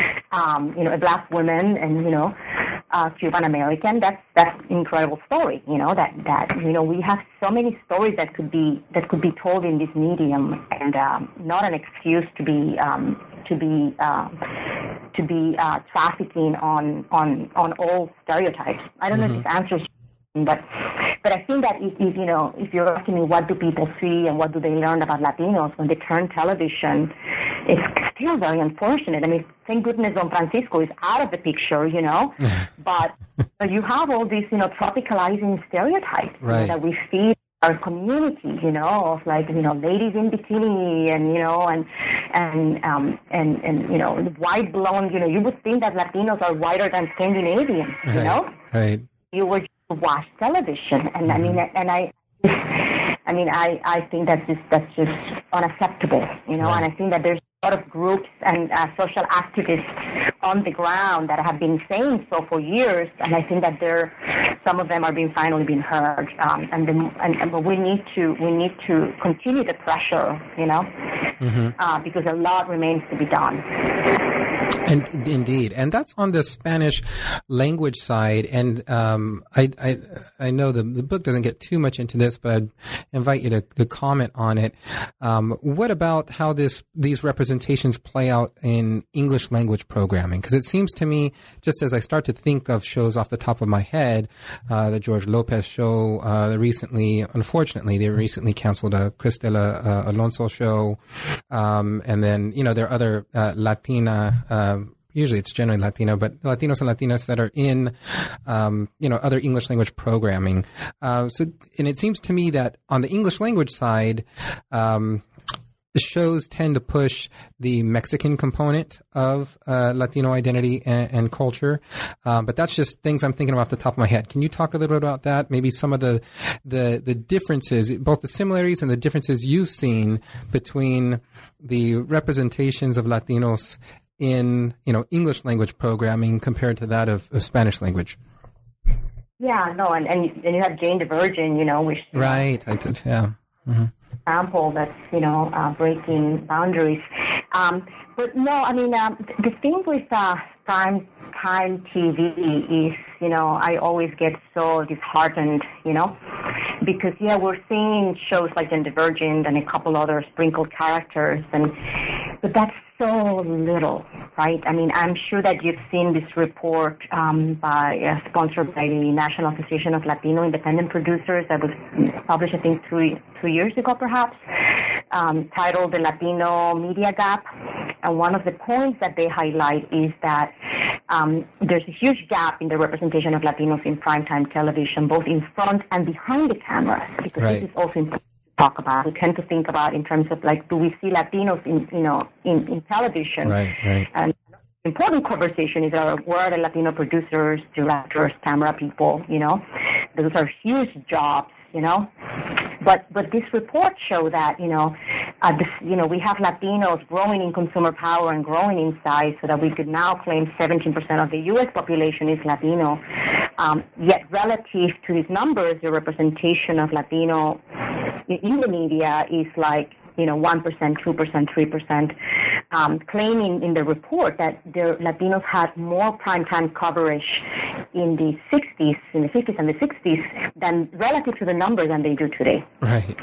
Um, you know, a black woman and, you know, uh, Cuban American, that's, that's an incredible story, you know, that, that, you know, we have so many stories that could be, that could be told in this medium, and, um, not an excuse to be, um, to be, um, to be, uh, trafficking on, on, on all stereotypes. I don't mm-hmm. know if this answers, but, but I think that if, if, you know, if you're asking me what do people see and what do they learn about Latinos when they turn television, it's still very unfortunate. I mean, thank goodness Don Francisco is out of the picture, you know, but you have all these, you know, tropicalizing stereotypes right. you know, that we feed our community, you know, of like, you know, ladies in bikini and, you know, and, and, um, and, and, you know, white blonde, you know, you would think that Latinos are whiter than Scandinavians, you right. know? Right. You would watch television. And mm-hmm. I mean, and I, I mean, I, I think that's just, that's just unacceptable, you know, right. and I think that there's a lot of groups and uh, social activists on the ground that have been saying so for years, and I think that they're, some of them are being finally being heard, um, and, the, and, and but we need to we need to continue the pressure, you know, mm-hmm. uh, because a lot remains to be done. And indeed, and that's on the Spanish language side. And um, I, I I know the the book doesn't get too much into this, but I'd invite you to, to comment on it. Um, what about how this these representations play out in English language programming? Because it seems to me, just as I start to think of shows off the top of my head, uh, the George Lopez show, uh, the recently, unfortunately, they recently canceled a Cristela uh, Alonso show, um, and then you know there are other uh, Latina. Uh, Usually it's generally Latino, but Latinos and Latinas that are in, um, you know, other English language programming. Uh, so, and it seems to me that on the English language side, um, the shows tend to push the Mexican component of uh, Latino identity and, and culture, um, but that's just things I'm thinking of off the top of my head. Can you talk a little bit about that? Maybe some of the the the differences, both the similarities and the differences you've seen between the representations of Latinos in, you know, English language programming compared to that of, of Spanish language. Yeah, no, and, and, and you have Jane the Virgin, you know, which right, I did, yeah, mm-hmm. example that's you know uh, breaking boundaries. Um, but no, I mean um, the thing with uh, prime time T V is you know I always get so disheartened, you know, because yeah we're seeing shows like Jane the Virgin and a couple other sprinkled characters, and but that's so little, right? I mean, I'm sure that you've seen this report um, by uh, sponsored by the National Association of Latino Independent Producers that was published, I think, two, two years ago, perhaps, um, titled The Latino Media Gap. And one of the points that they highlight is that um, there's a huge gap in the representation of Latinos in primetime television, both in front and behind the cameras, because right. this is also important. Talk about. We tend to think about in terms of like, do we see Latinos in you know in, in television? Right, right. And important conversation is our where are the Latino producers, directors, camera people? You know, those are huge jobs. You know, but but this report show that you know, uh, this, you know we have Latinos growing in consumer power and growing in size, so that we could now claim seventeen percent of the U S population is Latino. Um, yet relative to these numbers, the representation of Latino in the media is like, you know, one percent, two percent, three percent, um, claiming in the report that the Latinos had more primetime coverage in the sixties, in the fifties and the sixties than relative to the numbers than they do today. Right.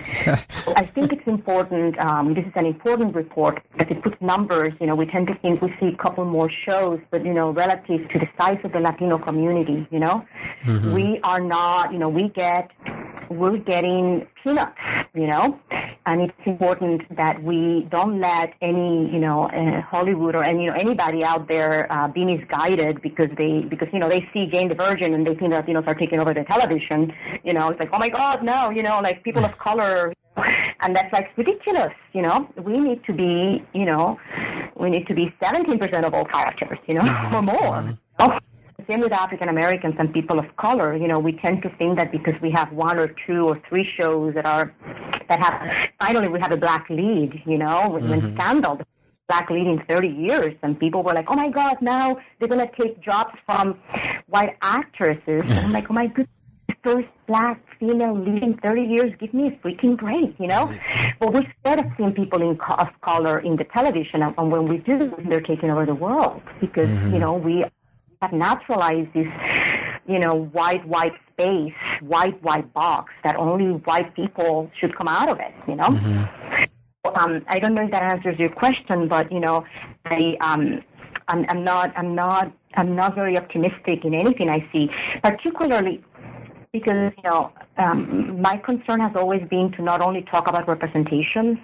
I think it's important, um, this is an important report, that it puts numbers, you know, we tend to think we see a couple more shows, but, you know, relative to the size of the Latino community, you know, mm-hmm. we are not, you know, we get, we're getting peanuts, you know, and it's important that we don't let any, you know, uh, Hollywood or any, you know, anybody out there uh, be misguided because they, because, you know, they see Jane the Virgin and they think that Latinos are taking over the television, you know, it's like, oh my God, no, you know, like people of color, and that's like ridiculous, you know, we need to be, you know, we need to be seventeen percent of all characters, you know, mm-hmm. or more. Mm-hmm. You know? Same with African Americans and people of color. You know, we tend to think that because we have one or two or three shows that are that have finally we have a black lead. You know, when, mm-hmm. when Scandal, the black lead in thirty years, and people were like, "Oh my God, now they're going to take jobs from white actresses." And I'm like, "Oh my goodness, first black female lead in thirty years, give me a freaking break," you know? But we're scared of seeing people in co- of color in the television, and when we do, they're taking over the world because mm-hmm. you know we have naturalized this, you know, white, white space, white, white box that only white people should come out of it, you know? Mm-hmm. Um, I don't know if that answers your question, but, you know, I, um, I'm, I'm not, I'm not, I'm not very optimistic in anything I see, particularly because, you know, um, my concern has always been to not only talk about representation.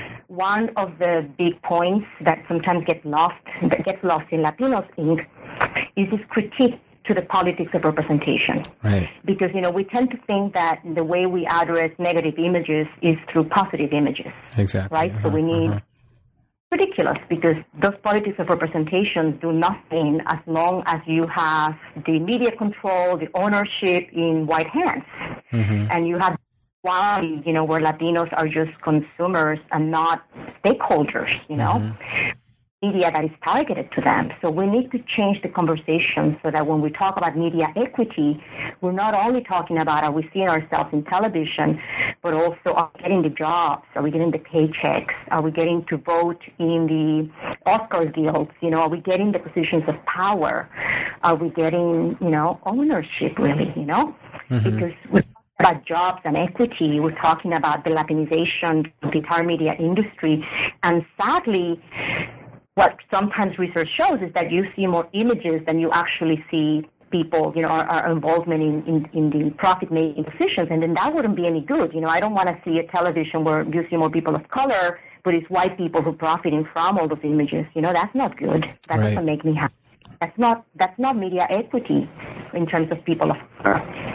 One of the big points that sometimes gets lost, that gets lost in Latinos Incorporated is this critique to the politics of representation. Right. Because, you know, we tend to think that the way we address negative images is through positive images. Exactly. Right? Uh-huh, so we need... Uh-huh. Ridiculous, because those politics of representation do nothing as long as you have the media control, the ownership in white hands, mm-hmm. and you have quality, you know, where Latinos are just consumers and not stakeholders, you know, mm-hmm. media that is targeted to them. So we need to change the conversation so that when we talk about media equity, we're not only talking about are we seeing ourselves in television, but also are we getting the jobs, are we getting the paychecks, are we getting to vote in the Oscar guilds, you know, are we getting the positions of power, are we getting, you know, ownership really, you know, mm-hmm. because we're talking about jobs and equity, we're talking about the Latinization of the entire media industry, and sadly, what sometimes research shows is that you see more images than you actually see people, you know, our, our involvement in, in, in the profit-making positions, and then that wouldn't be any good. You know, I don't want to see a television where you see more people of color, but it's white people who are profiting from all those images. You know, that's not good. That right. doesn't make me happy. That's not, that's not media equity in terms of people of color.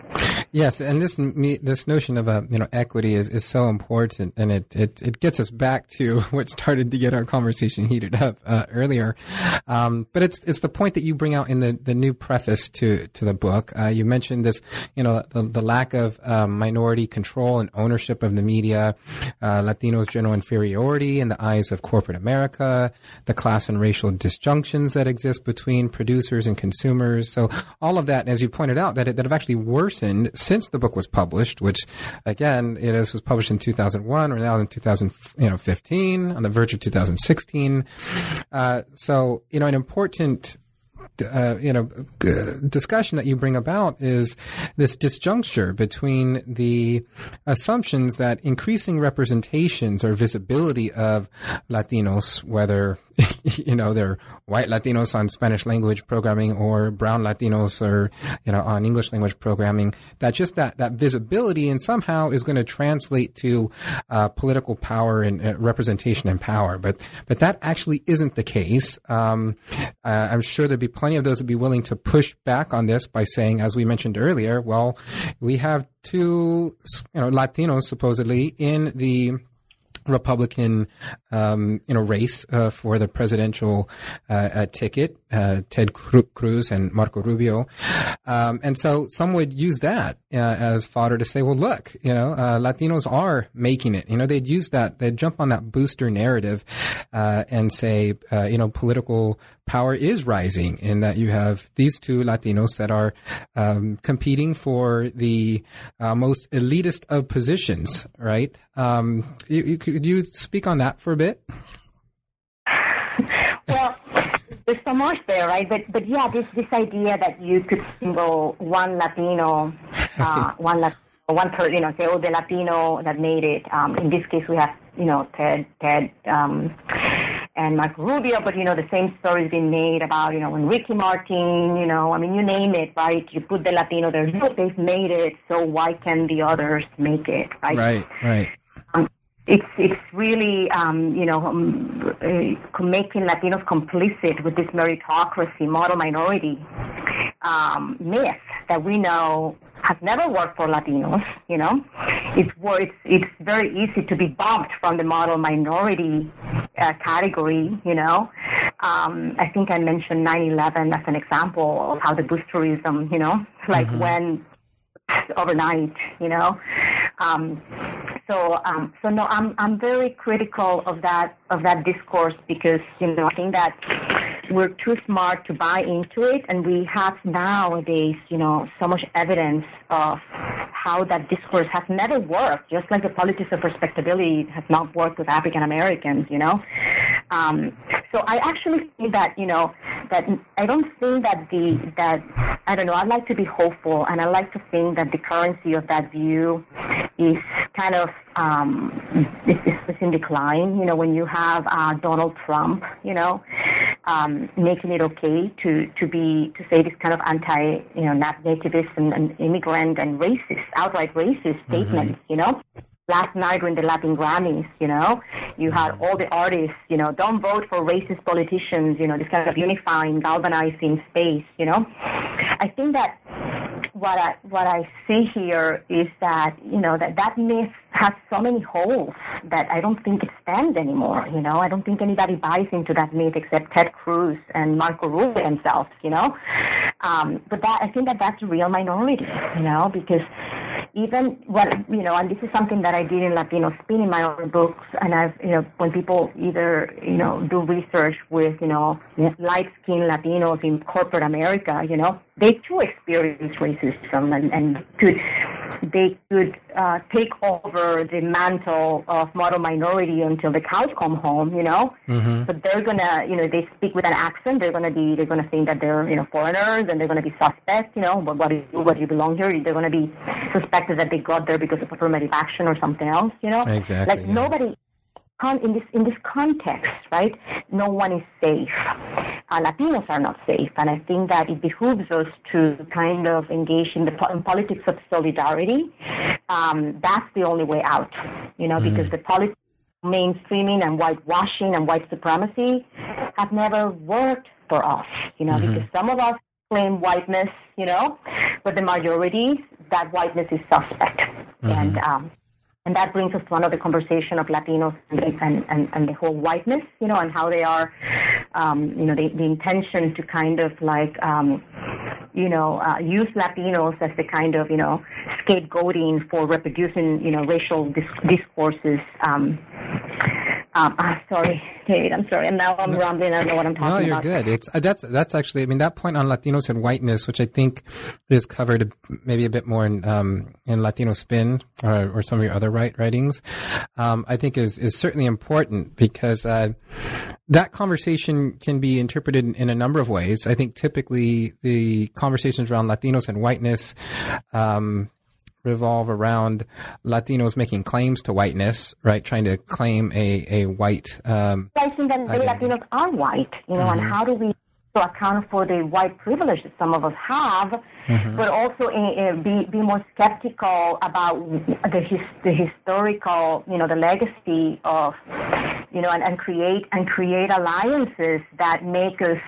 Yes, and this this notion of uh, you know equity is, is so important, and it, it, it gets us back to what started to get our conversation heated up uh, earlier. Um, but it's it's the point that you bring out in the, the new preface to to the book. Uh, you mentioned this, you know, the, the lack of um, minority control and ownership of the media, uh, Latinos' general inferiority in the eyes of corporate America, the class and racial disjunctions that exist between producers and consumers. So all of that, as you pointed out, that it, that have actually worsened since the book was published, which again, it is, was published in two thousand one. We're now in two thousand fifteen, on the verge of two thousand sixteen. Uh, so, you know, an important Uh, you know, discussion that you bring about is this disjuncture between the assumptions that increasing representations or visibility of Latinos, whether, you know, they're white Latinos on Spanish language programming or brown Latinos or, you know, on English language programming, that just that, that visibility and somehow is going to translate to uh, political power and uh, representation and power. But, but that actually isn't the case. Um, uh, I'm sure there'd be plenty of those would be willing to push back on this by saying, as we mentioned earlier, well, we have two, you know, Latinos supposedly in the Republican, um, you know, race uh, for the presidential uh, uh, ticket, uh, Ted Cruz and Marco Rubio, um, and so some would use that uh, as fodder to say, well, look, you know, uh, Latinos are making it. You know, they'd use that, they'd jump on that booster narrative uh, and say, uh, you know, political power is rising in that you have these two Latinos that are um, competing for the uh, most elitist of positions, right? Um, you, you, could you speak on that for a bit? Well, there's so much there, right? But but yeah, this this idea that you could single one Latino, uh, one Latino, one person, you know, say, oh, the Latino that made it. Um, in this case, we have, you know, Ted, Ted, um, and Marco Rubio, but, you know, the same story has been made about, you know, when Ricky Martin, you know, I mean, you name it, right? You put the Latino there, look, they've made it, so why can the others make it, right? Right, right. Um, it's it's really, um, you know, um, uh, making Latinos complicit with this meritocracy, model minority um, myth that we know has never worked for Latinos, you know. It's, it's, it's very easy to be bumped from the model minority uh, category, you know. Um, I think I mentioned nine eleven as an example of how the boosterism, you know, like mm-hmm. when overnight, you know. Um, so, um, so no, I'm I'm very critical of that of that discourse because, you know, I think that we're too smart to buy into it, and we have nowadays, you know, so much evidence of how that discourse has never worked, just like the politics of respectability has not worked with African Americans, you know. Um, so I actually think that, you know, that I don't think that the, that, I don't know, I'd like to be hopeful, and I like to think that the currency of that view is kind of, um, is, is in decline. You know, when you have uh, Donald Trump, you know, um, making it okay to, to be to say this kind of anti, you know, nativist and, and immigrant and racist, outright racist statements, mm-hmm. you know. Last night during the Latin Grammys, you know, you had all the artists, you know, don't vote for racist politicians, you know, this kind of unifying, galvanizing space, you know. I think that what I what I see here is that, you know, that that myth has so many holes that I don't think it stands anymore, you know. I don't think anybody buys into that myth except Ted Cruz and Marco Rubio themselves, you know. Um, but that I think that that's a real minority, you know, because even what, you know, and this is something that I did in Latino Spin in my own books, and I've, you know, when people either, you know, do research with, you know, light-skinned Latinos in corporate America, you know, they too experience racism, and, and could, they could uh, take over the mantle of model minority until the cows come home, you know. Mm-hmm. But they're gonna, you know, they speak with an accent. They're gonna be, they're gonna think that they're, you know, foreigners, and they're gonna be suspect, you know. But what do you, what do you belong here? They're gonna be suspected that they got there because of affirmative action or something else, you know. Exactly. Like yeah. nobody. In this in this context, right? No one is safe. Uh, Latinos are not safe, and I think that it behooves us to kind of engage in the in politics of solidarity. Um, that's the only way out, you know, mm. because the politics mainstreaming and whitewashing and white supremacy have never worked for us, you know, mm-hmm. because some of us claim whiteness, you know, but the majority, that whiteness is suspect, mm-hmm. and. Um, And that brings us to another conversation of Latinos and, and, and the whole whiteness, you know, and how they are, um, you know, the, the intention to kind of like, um, you know, uh, use Latinos as the kind of, you know, scapegoating for reproducing, you know, racial dis- discourses. Um, um, uh, sorry, David, I'm sorry. And now I'm no, rambling. I don't know what I'm talking about. No, you're about. good. It's uh, that's that's actually. I mean, that point on Latinos and whiteness, which I think is covered maybe a bit more in um, in Latino Spin or, or some of your other right writings. Um, I think is is certainly important because uh, that conversation can be interpreted in, in a number of ways. I think typically the conversations around Latinos and whiteness. Um, revolve around Latinos making claims to whiteness, right? Trying to claim a, a white... Um, I think that the Latinos are white, you know, mm-hmm. and how do we to account for the white privilege that some of us have, mm-hmm. but also uh, be be more skeptical about the his, the historical, you know, the legacy of, you know, and, and create and create alliances that make us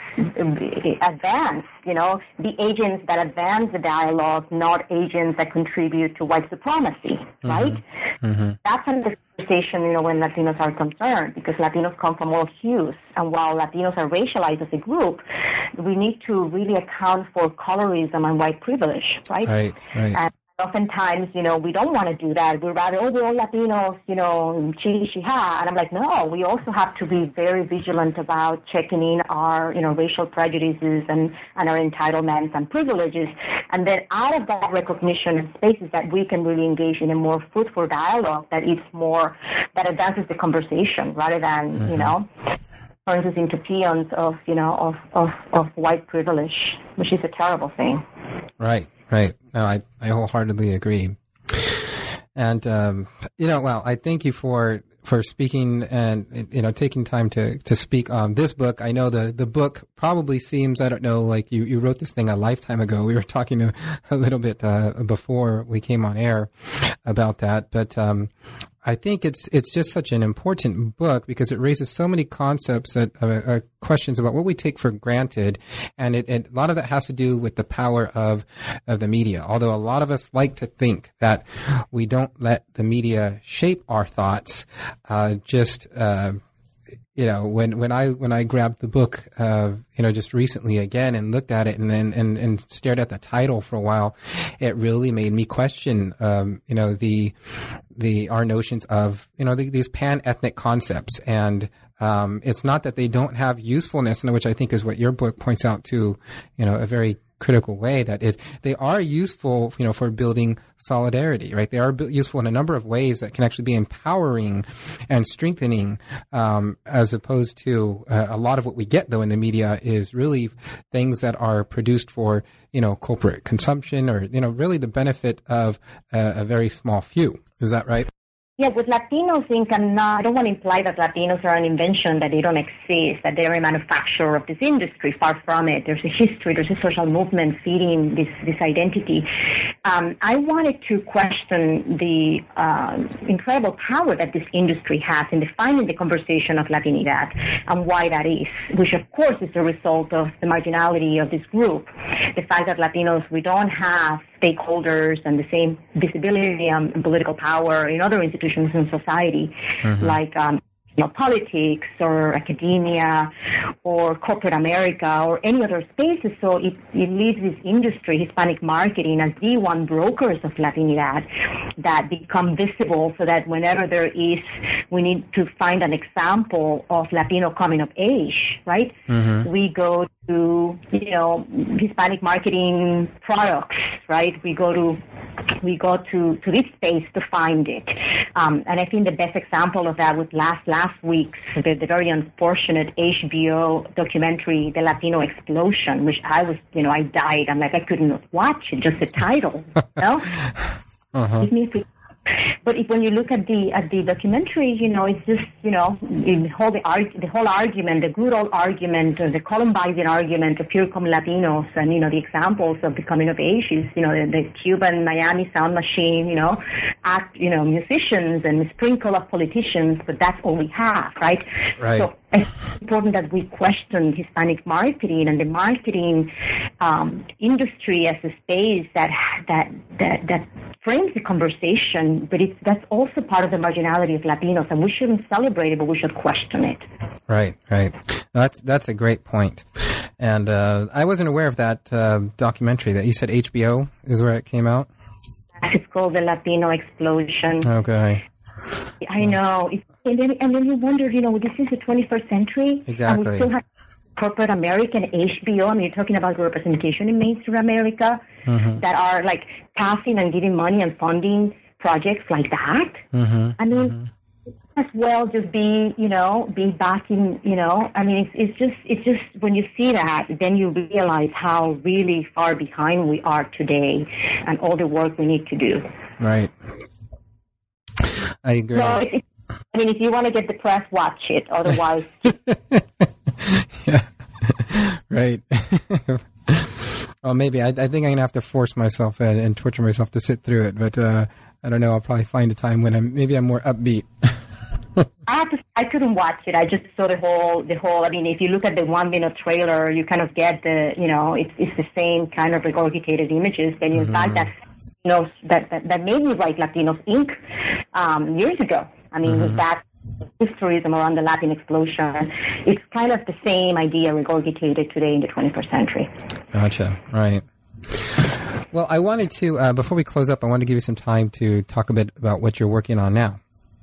advance, you know, be agents that advance the dialogue, not agents that contribute to white supremacy, mm-hmm. right? Mm-hmm. That's the conversation, you know, when Latinos are concerned, because Latinos come from all hues, and while Latinos are racialized as a group, we need to really account for colorism and white privilege, right? Right, right. And oftentimes, you know, we don't want to do that. We'd rather, oh, we're all Latinos, you know, chili shiha. And I'm like, no, we also have to be very vigilant about checking in our, you know, racial prejudices and, and our entitlements and privileges. And then out of that recognition and spaces that we can really engage in a more fruitful dialogue that is more, that advances the conversation rather than, mm-hmm. you know, turns us into peons of, you know, of, of, of white privilege, which is a terrible thing. Right. Right. No, I, I wholeheartedly agree. And, um, you know, well, I thank you for, for speaking and, you know, taking time to, to speak on this book. I know the, the book probably seems, I don't know, like you, you wrote this thing a lifetime ago. We were talking a, a little bit, uh, before we came on air about that. But, um, I think it's it's just such an important book because it raises so many concepts that uh, uh, questions about what we take for granted, and it, it, a lot of that has to do with the power of of the media. Although a lot of us like to think that we don't let the media shape our thoughts, uh, just. Uh, You know, when, when I, when I grabbed the book, uh, you know, just recently again and looked at it and then, and, and stared at the title for a while, it really made me question, um, you know, the, the, our notions of, you know, the, these pan-ethnic concepts. And, um, it's not that they don't have usefulness, which I think is what your book points out to, you know, a very critical way, that it, they are useful, you know, for building solidarity, right? They are bu- useful in a number of ways that can actually be empowering and strengthening, um, as opposed to uh, a lot of what we get, though, in the media is really things that are produced for, you know, corporate consumption or, you know, really the benefit of a, a very small few. Is that right? Yeah, with Latinos Incorporated, I'm not, I don't want to imply that Latinos are an invention, that they don't exist, that they're a manufacturer of this industry. Far from it. There's a history, there's a social movement feeding this, this identity. Um, I wanted to question the uh, incredible power that this industry has in defining the conversation of Latinidad and why that is, which of course is the result of the marginality of this group. The fact that Latinos, we don't have stakeholders and the same visibility and political power in other institutions in society, mm-hmm. like um, you know, politics or academia or corporate America or any other spaces. So it, it leaves this industry, Hispanic marketing, as the one brokers of Latinidad that become visible so that whenever there is, we need to find an example of Latino coming of age, right? Mm-hmm. We go to, you know, Hispanic marketing products, right? We go to we go to, to this space to find it. Um, and I think the best example of that was last last week's, the, the very unfortunate H B O documentary, The Latino Explosion, which I was, you know, I died. I'm like, I couldn't watch it, just the title, you know? Uh-huh. But if, when you look at the at the documentary, you know, it's just, you know, the whole the, arg- the whole argument, the good old argument, or the Columbian argument of here come Latinos, and you know the examples of the coming of age is, you know, the, the Cuban Miami sound machine, you know, act, you know, musicians and a sprinkle of politicians, but that's all we have, right? Right. So it's important that we question Hispanic marketing and the marketing um, industry as a space that that that that frames the conversation, but it's that's also part of the marginality of Latinos, and we shouldn't celebrate it, but we should question it. Right, right. That's that's a great point. And uh, I wasn't aware of that uh, documentary that you said H B O is where it came out. It's called The Latino Explosion. Okay. I know. It's, and then and then you wonder, you know, this is the twenty-first century. Exactly. And we still have corporate America and H B O. I mean, you're talking about representation in mainstream America mm-hmm. that are like passing and giving money and funding projects like that. Mm-hmm. I mean, mm-hmm. as well just be, you know, be back in, you know, I mean, it's, it's just, it's just when you see that, then you realize how really far behind we are today and all the work we need to do. Right. I agree. So it's, I mean, if you want to get depressed, watch it. Otherwise, yeah, right. Well, maybe I, I think I'm gonna have to force myself and, and torture myself to sit through it. But uh, I don't know. I'll probably find a time when I'm maybe I'm more upbeat. I have to, I couldn't watch it. I just saw the whole the whole. I mean, if you look at the one minute trailer, you kind of get the, you know, it's it's the same kind of regurgitated images. And in mm-hmm. fact, that you know that, that that made me write Latinos Incorporated um, years ago. I mean, mm-hmm. with that historism around the Latin explosion, it's kind of the same idea regurgitated today in the twenty-first century. Gotcha. Right. Well, I wanted to, uh, before we close up, I wanted to give you some time to talk a bit about what you're working on now.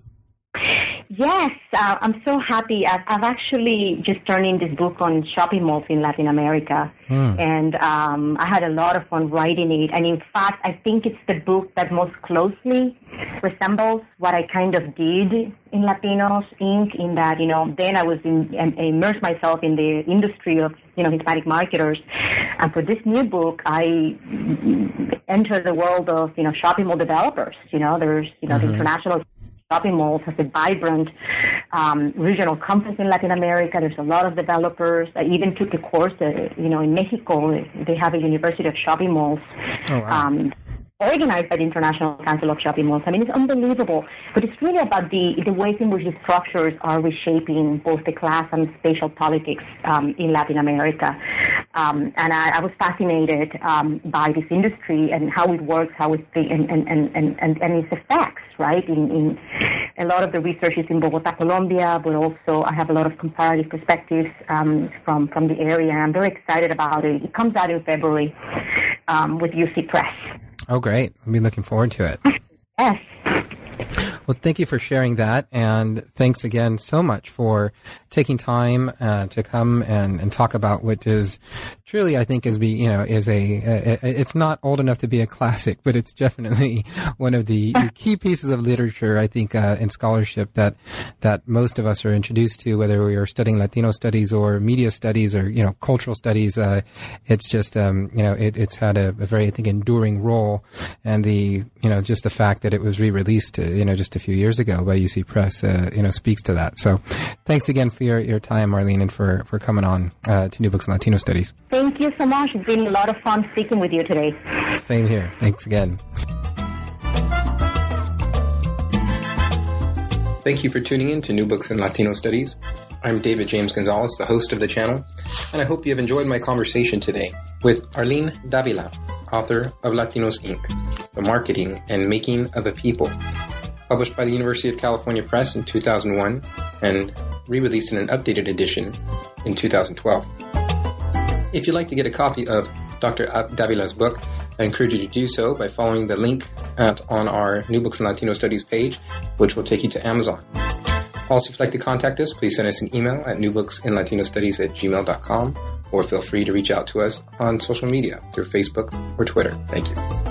Yes, uh, I'm so happy. I've, I've actually just turned in this book on shopping malls in Latin America, mm. and um, I had a lot of fun writing it. And in fact, I think it's the book that most closely resembles what I kind of did in Latinos Incorporated, in that, you know, then I was in, and immersed myself in the industry of, you know, Hispanic marketers. And for this new book, I entered the world of, you know, shopping mall developers. You know, there's, you know, mm-hmm. the international shopping malls has a vibrant um, regional conference in Latin America. There's a lot of developers. I even took a course, uh, you know, in Mexico. They have a University of Shopping Malls. Oh, wow. um, organized by the International Council of Shopping Malls. I mean, it's unbelievable. But it's really about the the ways in which the structures are reshaping both the class and spatial politics um, in Latin America. Um, and I, I was fascinated um, by this industry and how it works, how it's the, and, and, and, and, and its effects, right? In, in a lot of the research is in Bogota, Colombia, but also I have a lot of comparative perspectives um, from, from the area. I'm very excited about it. It comes out in February um, with U C Press. Oh, great. I'll be looking forward to it. Yes. Well, thank you for sharing that, and thanks again so much for taking time uh, to come and, and talk about what is truly, I think, is be you know is a, a, a it's not old enough to be a classic, but it's definitely one of the, the key pieces of literature, I think, uh, in scholarship that that most of us are introduced to, whether we are studying Latino studies or media studies or you know cultural studies. Uh, it's just um, you know it, it's had a, a very, I think, enduring role, and the you know just the fact that it was re-released uh, you know just a few years ago by U C Press uh, you know speaks to that. So thanks again for your, your time, Arlene, and for, for coming on uh, to New Books in Latino Studies. Thank you so much. It's been a lot of fun speaking with you today. Same here. Thanks again. Thank you for tuning in to New Books in Latino Studies. I'm David James Gonzalez, the host of the channel, and I hope you have enjoyed my conversation today with Arlene Davila, author of Latinos Incorporated, The Marketing and Making of a People, published by the University of California Press in two thousand one and re-released in an updated edition in two thousand twelve. If you'd like to get a copy of Doctor Davila's book, I encourage you to do so by following the link at, on our New Books in Latino Studies page, which will take you to Amazon. Also, if you'd like to contact us, please send us an email at newbooksinlatinostudies at gmail dot com, or feel free to reach out to us on social media through Facebook or Twitter. Thank you.